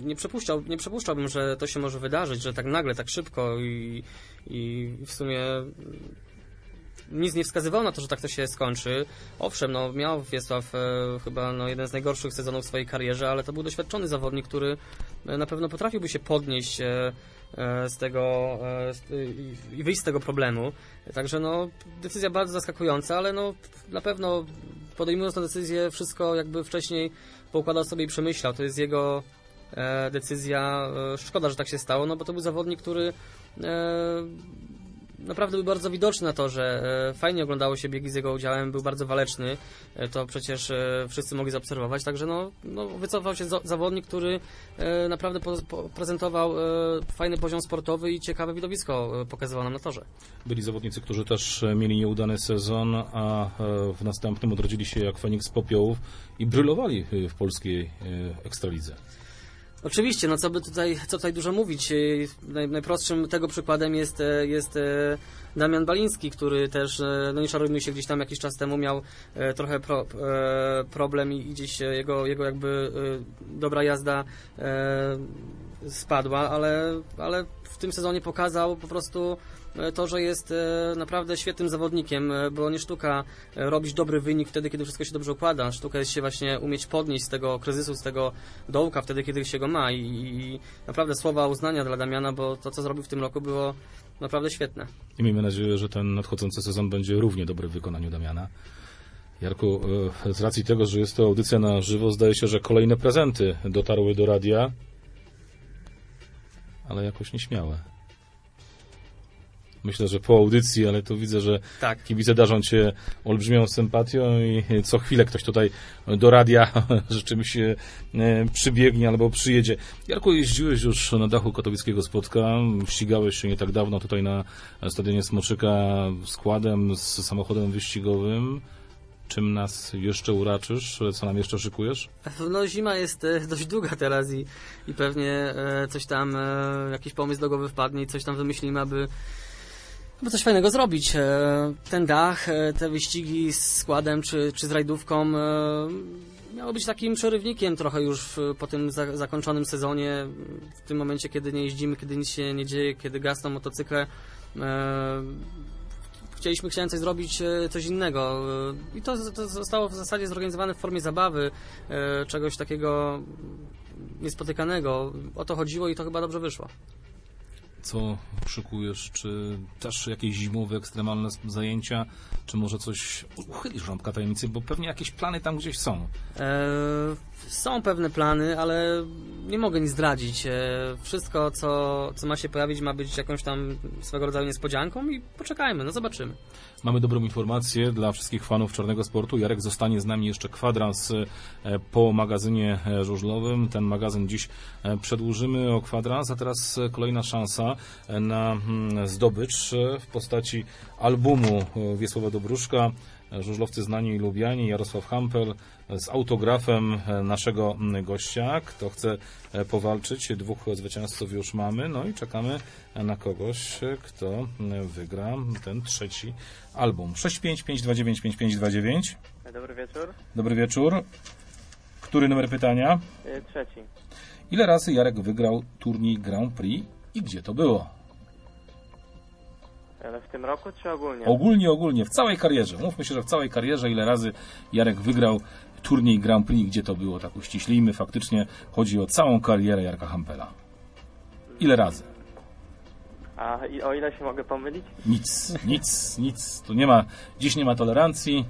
Nie przypuszczałbym, że to się może wydarzyć, że tak nagle, tak szybko i w sumie nic nie wskazywało na to, że tak to się skończy. Owszem, miał Wiesław chyba jeden z najgorszych sezonów w swojej karierze, ale to był doświadczony zawodnik, który na pewno potrafiłby się podnieść z tego i wyjść z tego problemu. Także decyzja bardzo zaskakująca, ale na pewno podejmując tę decyzję, wszystko jakby wcześniej poukładał sobie i przemyślał. To jest jego decyzja. Szkoda, że tak się stało, no bo to był zawodnik, który naprawdę był bardzo widoczny na torze. Fajnie oglądało się biegi z jego udziałem, był bardzo waleczny. To przecież wszyscy mogli zaobserwować. Także no wycofał się zawodnik, który naprawdę prezentował fajny poziom sportowy i ciekawe widowisko pokazywał nam na torze. Byli zawodnicy, którzy też mieli nieudany sezon, a w następnym odrodzili się jak Feniks z popiołów i brylowali w polskiej ekstralidze. Oczywiście, no co tutaj dużo mówić. Najprostszym tego przykładem jest Damian Baliński, który też, no nie czarujmy się, gdzieś tam jakiś czas temu miał trochę problem i gdzieś jego jakby dobra jazda spadła, ale w tym sezonie pokazał po prostu to, że jest naprawdę świetnym zawodnikiem, bo nie sztuka robić dobry wynik wtedy, kiedy wszystko się dobrze układa. Sztuka jest się właśnie umieć podnieść z tego kryzysu, z tego dołka wtedy, kiedy się go ma i naprawdę słowa uznania dla Damiana, bo to, co zrobił w tym roku, było naprawdę świetne. I miejmy nadzieję, że ten nadchodzący sezon będzie równie dobry w wykonaniu Damiana. Jarku, z racji tego, że jest to audycja na żywo, zdaje się, że kolejne prezenty dotarły do radia, ale jakoś nieśmiałe. Myślę, że po audycji, ale tu widzę, że tak. Kibice darzą Cię olbrzymią sympatią i co chwilę ktoś tutaj do radia rzeczywiście przybiegnie albo przyjedzie. Jarku, jeździłeś już na dachu katowickiego Spodka, ścigałeś się nie tak dawno tutaj na stadionie Smoczyka składem z samochodem wyścigowym. Czym nas jeszcze uraczysz? Co nam jeszcze szykujesz? No zima jest dość długa teraz i pewnie coś tam, jakiś pomysł do głowy wpadnie i coś tam wymyślimy, aby coś fajnego zrobić. Ten dach, te wyścigi z składem czy z rajdówką miało być takim przerywnikiem trochę już po tym zakończonym sezonie. W tym momencie, kiedy nie jeździmy, kiedy nic się nie dzieje, kiedy gasną motocykle. Chciałem coś zrobić, coś innego. I to zostało w zasadzie zorganizowane w formie zabawy, czegoś takiego niespotykanego. O to chodziło i to chyba dobrze wyszło. Co szykujesz? Czy też jakieś zimowe, ekstremalne zajęcia? Czy może coś uchylisz rąbka tajemnicy? Bo pewnie jakieś plany tam gdzieś są. Są pewne plany, ale nie mogę nic zdradzić. Wszystko, co ma się pojawić, ma być jakąś tam swego rodzaju niespodzianką i poczekajmy, no zobaczymy. Mamy dobrą informację dla wszystkich fanów czarnego sportu. Jarek zostanie z nami jeszcze kwadrans po magazynie żużlowym. Ten magazyn dziś przedłużymy o kwadrans, a teraz kolejna szansa na zdobycz w postaci albumu Wiesława Dobruszka. Żużlowcy znani i lubiani, Jarosław Hampel z autografem naszego gościa. Kto chce powalczyć? 2 zwycięzców już mamy. No i czekamy na kogoś, kto wygra ten trzeci album. 65529 5529. Dobry wieczór. Dobry wieczór. Który numer pytania? Trzeci. Ile razy Jarek wygrał turniej Grand Prix i gdzie to było? Ale w tym roku czy ogólnie? Ogólnie, w całej karierze. Mówmy się, że w całej karierze ile razy Jarek wygrał turniej Grand Prix, gdzie to było, tak uściślijmy. Faktycznie chodzi o całą karierę Jarka Hampela. Ile razy? A o ile się mogę pomylić? Nic. Tu nie ma, dziś nie ma tolerancji.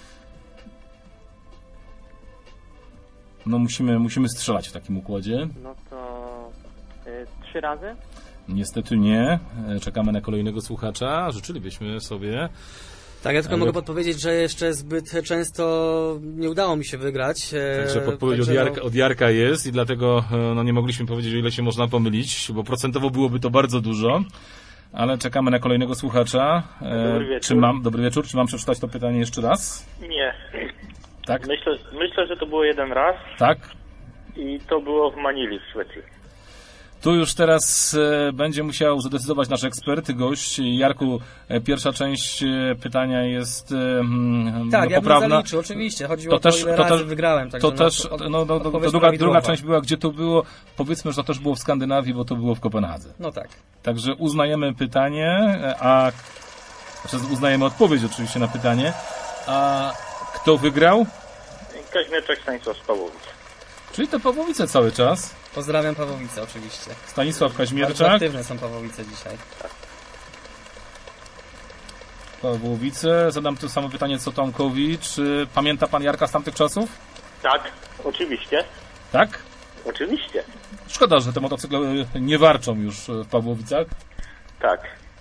No musimy strzelać w takim układzie. No to 3 razy? Niestety nie. Czekamy na kolejnego słuchacza. Życzylibyśmy sobie. Tak, ja tylko mogę podpowiedzieć, że jeszcze zbyt często nie udało mi się wygrać. Także podpowiedź od Jarka jest i dlatego nie mogliśmy powiedzieć, o ile się można pomylić, bo procentowo byłoby to bardzo dużo. Ale czekamy na kolejnego słuchacza. Dobry wieczór. Dobry wieczór. Czy mam przeczytać to pytanie jeszcze raz? Nie. Tak? Myślę, że to było jeden raz. Tak? I to było w Manili w Szwecji. Tu już teraz będzie musiał zadecydować nasz ekspert, gość. Jarku, pierwsza część pytania jest tak, ja poprawna. bym zaliczył, oczywiście. Chodziło o to, ile razy wygrałem. Druga część była, gdzie to było. Powiedzmy, że to też było w Skandynawii, bo to było w Kopenhadze. No tak. Także uznajemy pytanie, uznajemy odpowiedź oczywiście na pytanie. A kto wygrał? Kaźmierczak Stanisław z Pawłowic. Czyli to Pawłowice cały czas. Pozdrawiam Pawłowice oczywiście. Stanisław Kaźmierczak. Bardzo aktywne są Pawłowice dzisiaj. Pawłowice. Zadam to samo pytanie co Tomkowi. Czy pamięta pan Jarka z tamtych czasów? Tak, oczywiście. Tak? Oczywiście. Szkoda, że te motocykle nie warczą już w Pawłowicach. Tak.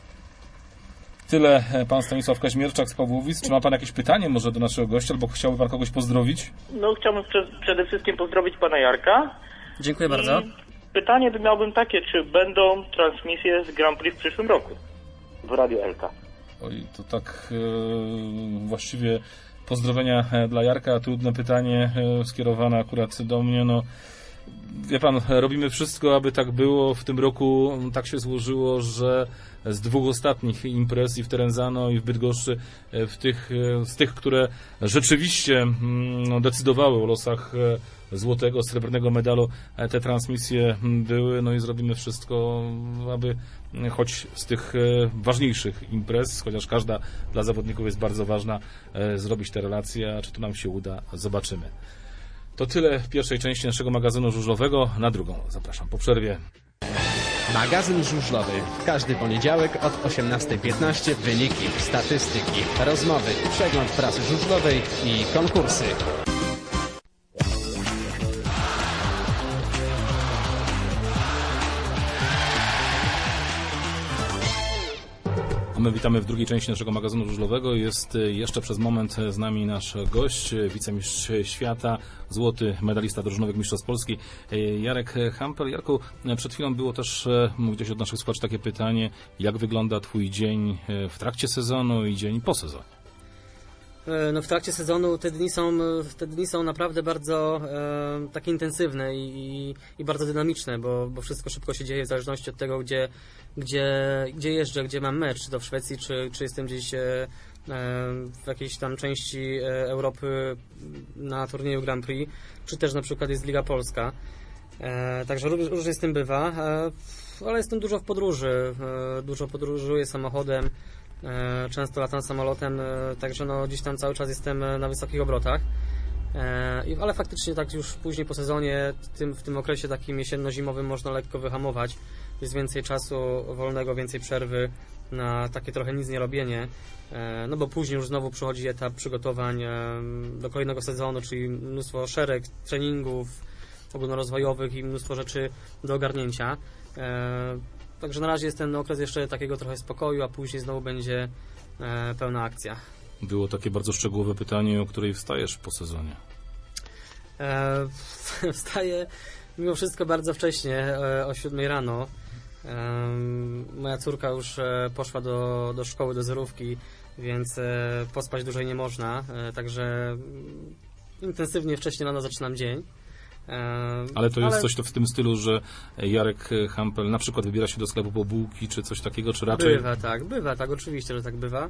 Tyle pan Stanisław Kaźmierczak z Pawłowic. Czy ma pan jakieś pytanie może do naszego gościa, albo chciałby pan kogoś pozdrowić? No chciałbym przede wszystkim pozdrowić pana Jarka. Dziękuję bardzo. Pytanie miałbym takie, czy będą transmisje z Grand Prix w przyszłym roku w Radiu LK? Oj, to tak właściwie pozdrowienia dla Jarka. Trudne pytanie skierowane akurat do mnie. No, wie pan, robimy wszystko, aby tak było. W tym roku tak się złożyło, że z 2 ostatnich imprez i w Terenzano i w Bydgoszczy, z tych, które rzeczywiście decydowały o losach złotego, srebrnego medalu, te transmisje były, no i zrobimy wszystko, aby choć z tych ważniejszych imprez, chociaż każda dla zawodników jest bardzo ważna, zrobić te relacje, a czy to nam się uda, zobaczymy. To tyle w pierwszej części naszego magazynu żużlowego. Na drugą zapraszam po przerwie. Magazyn żużlowy. Każdy poniedziałek od 18:15 wyniki, statystyki, rozmowy, przegląd prasy żużlowej i konkursy. My witamy w drugiej części naszego magazynu żużlowego. Jest jeszcze przez moment z nami nasz gość, wicemistrz świata, złoty medalista drużynowych mistrzostw Polski, Jarek Hampel. Jarku, przed chwilą było też gdzieś od naszych słuchaczy takie pytanie, jak wygląda twój dzień w trakcie sezonu i dzień po sezonie? No w trakcie sezonu te dni są naprawdę bardzo takie intensywne i bardzo dynamiczne, bo wszystko szybko się dzieje w zależności od tego, gdzie jeżdżę, gdzie mam mecz, czy to w Szwecji, czy jestem gdzieś w jakiejś tam części Europy na turnieju Grand Prix, czy też na przykład jest Liga Polska. Także różnie z tym bywa, ale jestem dużo w podróży, dużo podróżuję samochodem, często latam samolotem, także no gdzieś tam cały czas jestem na wysokich obrotach. Ale faktycznie tak już później po sezonie, w tym okresie takim jesienno-zimowym można lekko wyhamować. Jest więcej czasu wolnego, więcej przerwy na takie trochę nic nie robienie. No bo później już znowu przychodzi etap przygotowań do kolejnego sezonu, czyli mnóstwo szereg treningów ogólnorozwojowych i mnóstwo rzeczy do ogarnięcia. Także na razie jest ten okres jeszcze takiego trochę spokoju, a później znowu będzie pełna akcja. Było takie bardzo szczegółowe pytanie, o której wstajesz po sezonie? Wstaję mimo wszystko bardzo wcześnie, o 7 rano. Moja córka już poszła do szkoły, do zerówki, więc pospać dłużej nie można, także intensywnie wcześnie rano zaczynam dzień. Ale to jest coś w tym stylu, że Jarek Hampel na przykład wybiera się do sklepu po bułki, czy coś takiego, czy raczej... Bywa tak, oczywiście, że tak bywa.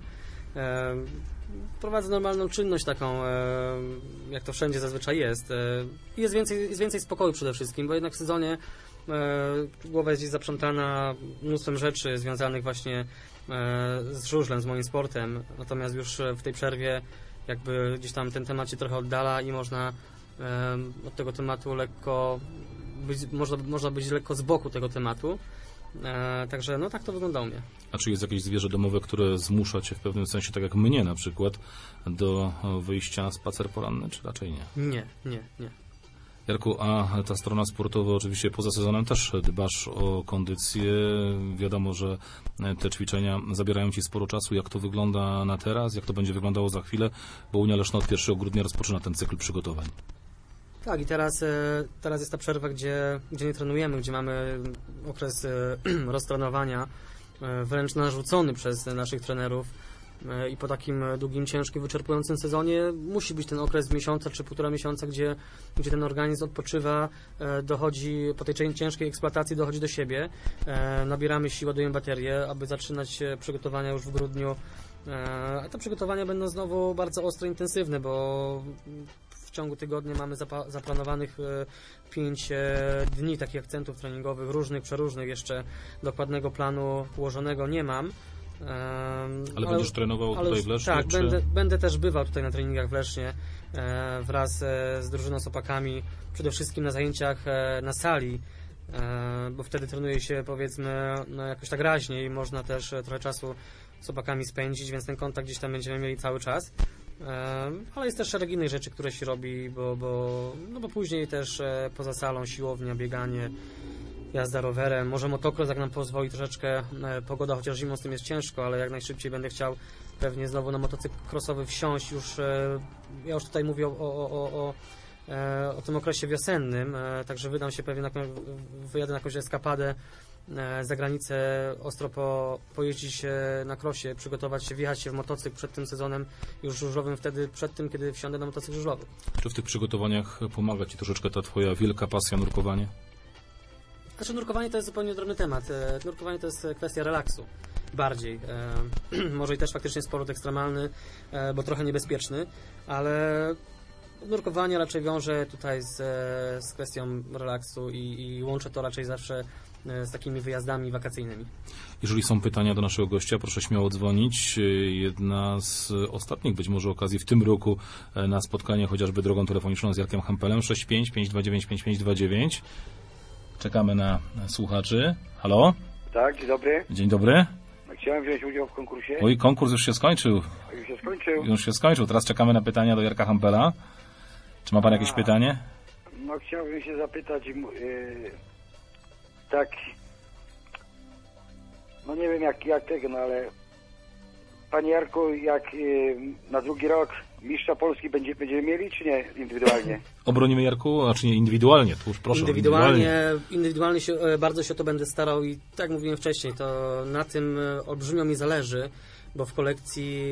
Prowadzę normalną czynność taką, jak to wszędzie zazwyczaj jest. Jest więcej spokoju przede wszystkim, bo jednak w sezonie głowa jest gdzieś zaprzątana mnóstwem rzeczy związanych właśnie z żużlem, z moim sportem. Natomiast już w tej przerwie jakby gdzieś tam ten temat się trochę oddala i można od tego tematu lekko można być lekko z boku tego tematu. Także no tak to wygląda u mnie. A czy jest jakieś zwierzę domowe, które zmusza cię w pewnym sensie, tak jak mnie na przykład, do wyjścia na spacer poranny, czy raczej nie? Nie. Jarku, a ta strona sportowa oczywiście poza sezonem też dbasz o kondycję. Wiadomo, że te ćwiczenia zabierają ci sporo czasu. Jak to wygląda na teraz? Jak to będzie wyglądało za chwilę? Bo Unia Leszno od 1 grudnia rozpoczyna ten cykl przygotowań. Tak, i teraz jest ta przerwa, gdzie nie trenujemy, gdzie mamy okres roztrenowania, wręcz narzucony przez naszych trenerów. I po takim długim, ciężkim, wyczerpującym sezonie musi być ten okres miesiąca czy 1,5 miesiąca, gdzie ten organizm odpoczywa, dochodzi po tej ciężkiej eksploatacji, dochodzi do siebie, nabieramy sił, ładujemy baterię, aby zaczynać przygotowania już w grudniu. A te przygotowania będą znowu bardzo ostro, intensywne, bo w ciągu tygodnia mamy zaplanowanych 5 dni takich akcentów treningowych, różnych, przeróżnych. Jeszcze dokładnego planu ułożonego nie mam. Ale będziesz trenował tutaj w Lesznie? Tak, będę też bywał tutaj na treningach w Lesznie wraz z drużyną, z opakami, przede wszystkim na zajęciach na sali, bo wtedy trenuje się, powiedzmy, jakoś tak raźniej, można też trochę czasu z chłopakami spędzić, więc ten kontakt gdzieś tam będziemy mieli cały czas. Ale jest też szereg innych rzeczy, które się robi, bo później też poza salą siłownia, bieganie, jazda rowerem, może motocross, jak nam pozwoli troszeczkę pogoda, chociaż zimą z tym jest ciężko, ale jak najszybciej będę chciał pewnie znowu na motocykl crossowy wsiąść. Ja już tutaj mówię o tym okresie wiosennym, także wydam się pewnie, wyjadę na jakąś eskapadę za granicę, ostro pojeździć na crossie, przygotować się, wjechać się w motocykl przed tym sezonem już żużlowym, wtedy przed tym, kiedy wsiądę na motocykl żużlowy. Czy w tych przygotowaniach pomaga Ci troszeczkę ta Twoja wielka pasja nurkowanie? Znaczy nurkowanie to jest zupełnie odrębny temat. Nurkowanie to jest kwestia relaksu. Bardziej. Może i też faktycznie sport ekstremalny, bo trochę niebezpieczny, ale nurkowanie raczej wiąże tutaj z kwestią relaksu i łączę to raczej zawsze z takimi wyjazdami wakacyjnymi. Jeżeli są pytania do naszego gościa, proszę śmiało dzwonić. Jedna z ostatnich być może okazji w tym roku na spotkanie chociażby drogą telefoniczną z Jarkiem Hampelem 65 529 5529. Czekamy na słuchaczy. Halo? Tak, dzień dobry. Dzień dobry. Chciałem wziąć udział w konkursie. Oj, konkurs już się skończył. Już się skończył. Teraz czekamy na pytania do Jarka Hampela. Czy ma Pan jakieś pytanie? No chciałbym się zapytać, tak, no nie wiem jak tego, no ale Panie Jarku, jak na drugi rok mistrza Polski będziemy mieli, czy nie indywidualnie? Obronimy, Jarku, a czy nie indywidualnie? To już proszę. Indywidualnie bardzo się o to będę starał i tak jak mówiłem wcześniej, to na tym olbrzymio mi zależy, bo w kolekcji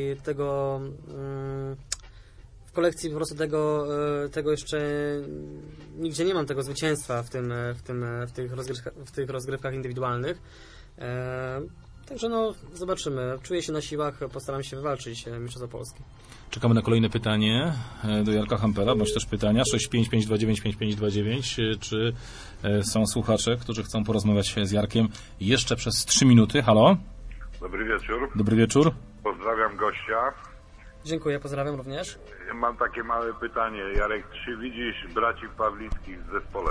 po prostu tego jeszcze nigdzie nie mam, tego zwycięstwa w tych rozgrywkach indywidualnych. Także no, zobaczymy. Czuję się na siłach, postaram się wywalczyć mistrzostwo Polski. Czekamy na kolejne pytanie do Jarka Hampela, bądź też pytania 655295529. Czy są słuchacze, którzy chcą porozmawiać z Jarkiem jeszcze przez 3 minuty? Halo? Dobry wieczór. Dobry wieczór. Pozdrawiam gościa. Dziękuję, pozdrawiam również. Mam takie małe pytanie. Jarek, czy widzisz braci Pawlickich w zespole?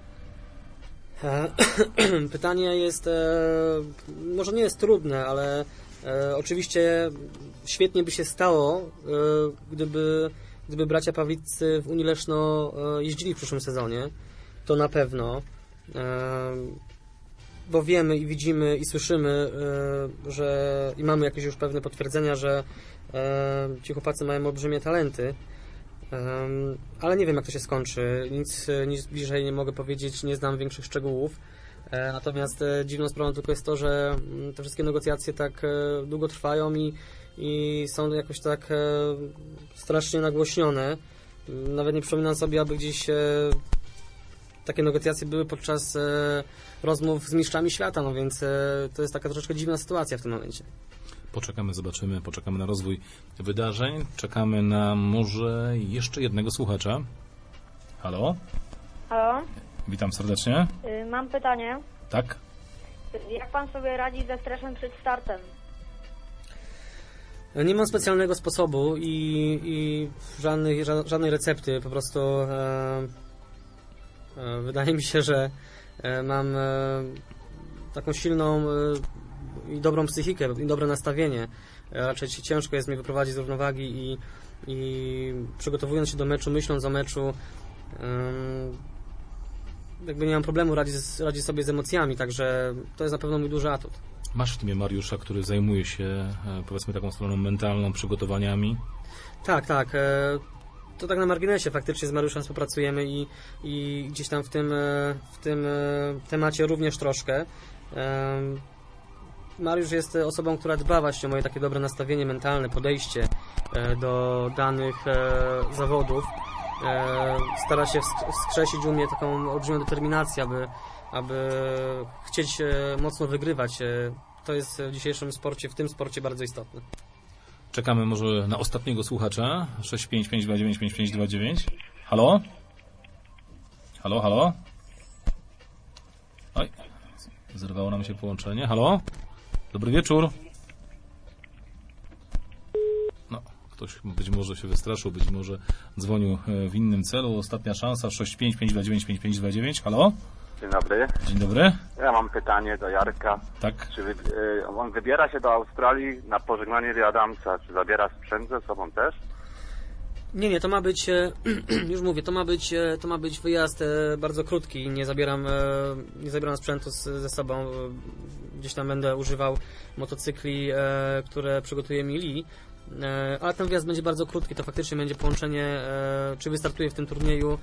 Pytanie jest, może nie jest trudne, ale oczywiście świetnie by się stało, gdyby bracia Pawliccy w Unii Leszno jeździli w przyszłym sezonie. To na pewno. Bo wiemy i widzimy i słyszymy, że i mamy jakieś już pewne potwierdzenia, że ci chłopacy mają olbrzymie talenty. Ale nie wiem, jak to się skończy. Nic bliżej nie mogę powiedzieć, nie znam większych szczegółów. Natomiast dziwną sprawą tylko jest to, że te wszystkie negocjacje tak długo trwają i są jakoś tak strasznie nagłośnione. Nawet nie przypominam sobie, aby gdzieś takie negocjacje były podczas rozmów z mistrzami świata, no więc to jest taka troszeczkę dziwna sytuacja w tym momencie. Poczekamy, zobaczymy, poczekamy na rozwój wydarzeń. Czekamy na może jeszcze jednego słuchacza. Halo? Halo? Witam serdecznie. Mam pytanie. Tak? Jak pan sobie radzi ze stresem przed startem? Nie mam specjalnego sposobu i żadnej recepty. Po prostu wydaje mi się, że mam taką silną i dobrą psychikę, i dobre nastawienie. Raczej ciężko jest mi wyprowadzić z równowagi i przygotowując się do meczu, myśląc o meczu, jakby nie mam problemu radzić sobie z emocjami, także to jest na pewno mój duży atut. Masz w teamie Mariusza, który zajmuje się, powiedzmy, taką stroną mentalną, przygotowaniami? Tak. To tak na marginesie faktycznie z Mariuszem współpracujemy i gdzieś tam w tym temacie również troszkę. Mariusz jest osobą, która dba właśnie o moje takie dobre nastawienie mentalne, podejście do danych zawodów. Stara się wskrzesić u mnie taką olbrzymią determinację, aby chcieć mocno wygrywać. To jest w dzisiejszym sporcie, w tym sporcie bardzo istotne. Czekamy może na ostatniego słuchacza. 655295529. Halo? Halo? Oj, zerwało nam się połączenie. Halo? Dobry wieczór. No, ktoś być może się wystraszył, być może dzwonił w innym celu. Ostatnia szansa. 655295529. Halo? Dzień dobry. Dzień dobry. Ja mam pytanie do Jarka. Tak. Czy on wybiera się do Australii na pożegnanie Lee Adamsa? Czy zabiera sprzęt ze sobą też? Nie, to ma być, już mówię, to ma być wyjazd bardzo krótki. Nie zabieram sprzętu ze sobą. Gdzieś tam będę używał motocykli, które przygotuje mi Lee. Ale ten wyjazd będzie bardzo krótki, to faktycznie będzie połączenie, czy wystartuję w tym turnieju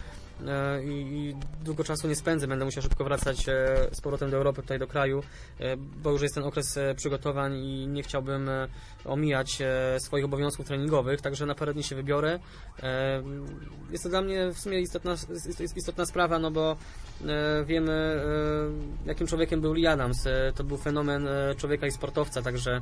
i długo czasu nie spędzę, będę musiał szybko wracać z powrotem do Europy, tutaj do kraju, bo już jest ten okres przygotowań i nie chciałbym omijać swoich obowiązków treningowych, także na parę dni się wybiorę. Jest to dla mnie w sumie istotna sprawa, no bo wiemy, jakim człowiekiem był Lee Adams. To był fenomen człowieka i sportowca, także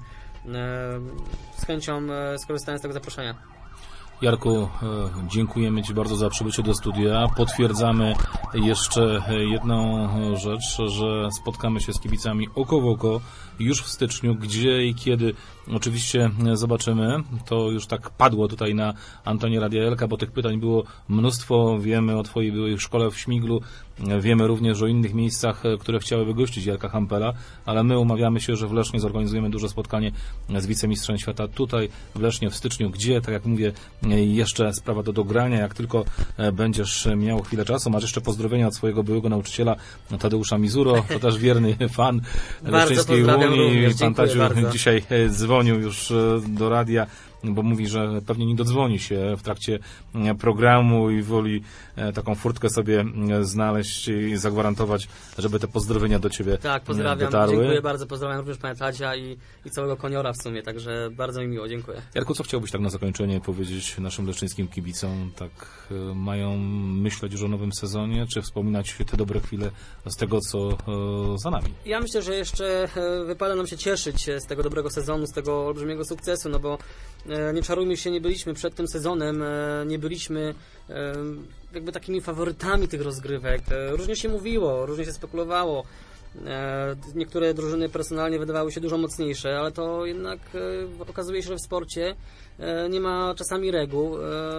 z chęcią skorzystałem z tego zaproszenia. Jarku, dziękujemy Ci bardzo za przybycie do studia. Potwierdzamy jeszcze jedną rzecz, że spotkamy się z kibicami oko w oko już w styczniu. Gdzie i kiedy oczywiście zobaczymy. To już tak padło tutaj na antenie Radia Elka, bo tych pytań było mnóstwo. Wiemy o Twojej byłej szkole w Śmiglu. Wiemy również o innych miejscach, które chciałyby gościć Jarka Hampela, ale my umawiamy się, że w Lesznie zorganizujemy duże spotkanie z wicemistrzem świata tutaj w Lesznie w styczniu, gdzie, tak jak mówię, jeszcze sprawa do dogrania. Jak tylko będziesz miał chwilę czasu, masz jeszcze pozdrowienia od swojego byłego nauczyciela Tadeusza Mizuro, to też wierny fan Leszczyńskiej Unii. Pan Tadziu dzisiaj dzwonił już do radia, bo mówi, że pewnie nie dodzwoni się w trakcie programu i woli taką furtkę sobie znaleźć i zagwarantować, żeby te pozdrowienia do Ciebie tak, pozdrawiam, dotarły. Dziękuję bardzo, pozdrawiam również Pana Tadzia i całego Koniora w sumie, także bardzo mi miło, dziękuję. Jarku, co chciałbyś tak na zakończenie powiedzieć naszym leszczyńskim kibicom? Tak mają myśleć już o nowym sezonie, czy wspominać te dobre chwile z tego, co za nami? Ja myślę, że jeszcze wypada nam się cieszyć z tego dobrego sezonu, z tego olbrzymiego sukcesu, no bo nie czarujmy się, nie byliśmy przed tym sezonem, nie byliśmy jakby takimi faworytami tych rozgrywek. Różnie się mówiło, różnie się spekulowało. Niektóre drużyny personalnie wydawały się dużo mocniejsze, ale to jednak okazuje się, że w sporcie nie ma czasami reguł.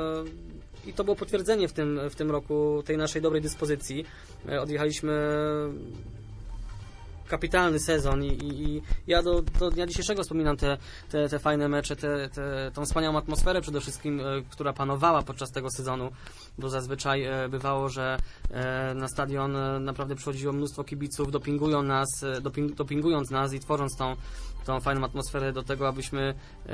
I to było potwierdzenie w tym roku tej naszej dobrej dyspozycji. Odjechaliśmy kapitalny sezon i ja do dnia dzisiejszego wspominam te fajne mecze, tą wspaniałą atmosferę przede wszystkim, która panowała podczas tego sezonu, bo zazwyczaj bywało, że na stadion naprawdę przychodziło mnóstwo kibiców, dopingując nas i tworząc tą fajną atmosferę do tego, abyśmy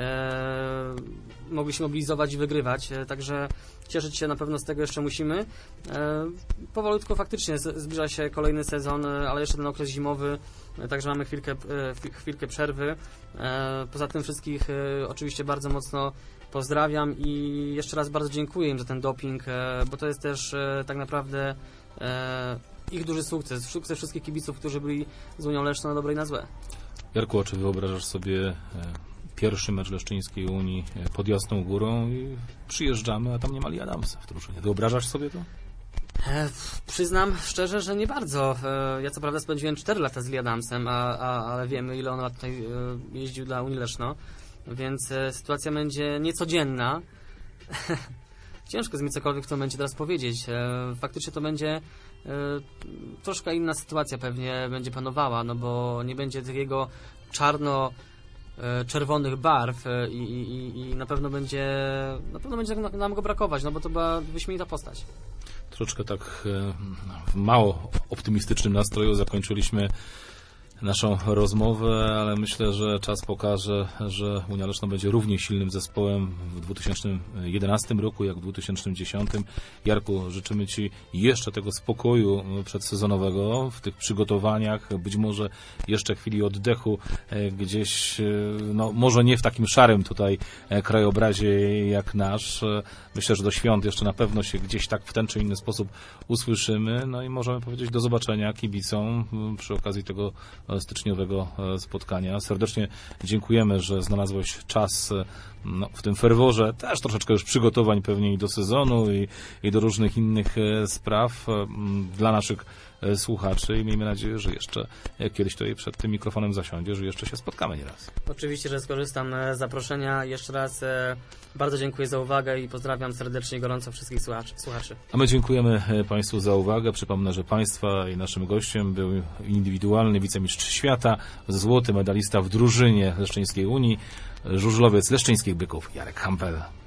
mogli się mobilizować i wygrywać. Także cieszyć się na pewno z tego jeszcze musimy. Powolutku faktycznie zbliża się kolejny sezon, ale jeszcze ten okres zimowy, także mamy chwilkę przerwy. Poza tym wszystkich oczywiście bardzo mocno pozdrawiam i jeszcze raz bardzo dziękuję im za ten doping, bo to jest też tak naprawdę ich duży sukces wszystkich kibiców, którzy byli z Unią Leszną na dobre i na złe. Jarku, a czy wyobrażasz sobie pierwszy mecz Leszczyńskiej Unii pod Jasną Górą i przyjeżdżamy, a tam nie ma Lee Adamsa w drużynie? Wyobrażasz sobie to? Przyznam szczerze, że nie bardzo. Ja co prawda spędziłem 4 lata z Lee Adamsem, ale wiemy, ile on lat tutaj jeździł dla Unii Leszno, więc sytuacja będzie niecodzienna. Ciężko jest mi cokolwiek w tym momencie teraz powiedzieć. Faktycznie to będzie troszkę inna sytuacja pewnie będzie panowała, no bo nie będzie takiego czarno-czerwonych barw i na pewno będzie nam go brakować, no bo to była wyśmienita postać. Troszkę tak w mało optymistycznym nastroju zakończyliśmy naszą rozmowę, ale myślę, że czas pokaże, że Unia Leszno będzie równie silnym zespołem w 2011 roku, jak w 2010. Jarku, życzymy Ci jeszcze tego spokoju przedsezonowego w tych przygotowaniach, być może jeszcze chwili oddechu gdzieś, no może nie w takim szarym tutaj krajobrazie jak nasz. Myślę, że do świąt jeszcze na pewno się gdzieś tak w ten czy inny sposób usłyszymy, no i możemy powiedzieć do zobaczenia kibicom przy okazji tego styczniowego spotkania. Serdecznie dziękujemy, że znalazłeś czas w tym ferworze też troszeczkę już przygotowań pewnie i do sezonu i do różnych innych spraw dla naszych słuchaczy i miejmy nadzieję, że jeszcze kiedyś tutaj przed tym mikrofonem zasiądziesz, że jeszcze się spotkamy nieraz. Oczywiście, że skorzystam z zaproszenia. Jeszcze raz bardzo dziękuję za uwagę i pozdrawiam serdecznie i gorąco wszystkich słuchaczy. A my dziękujemy Państwu za uwagę. Przypomnę, że Państwa i naszym gościem był indywidualny wicemistrz świata, złoty medalista w drużynie Leszczyńskiej Unii, żużlowiec Leszczyńskich Byków Jarek Hampel.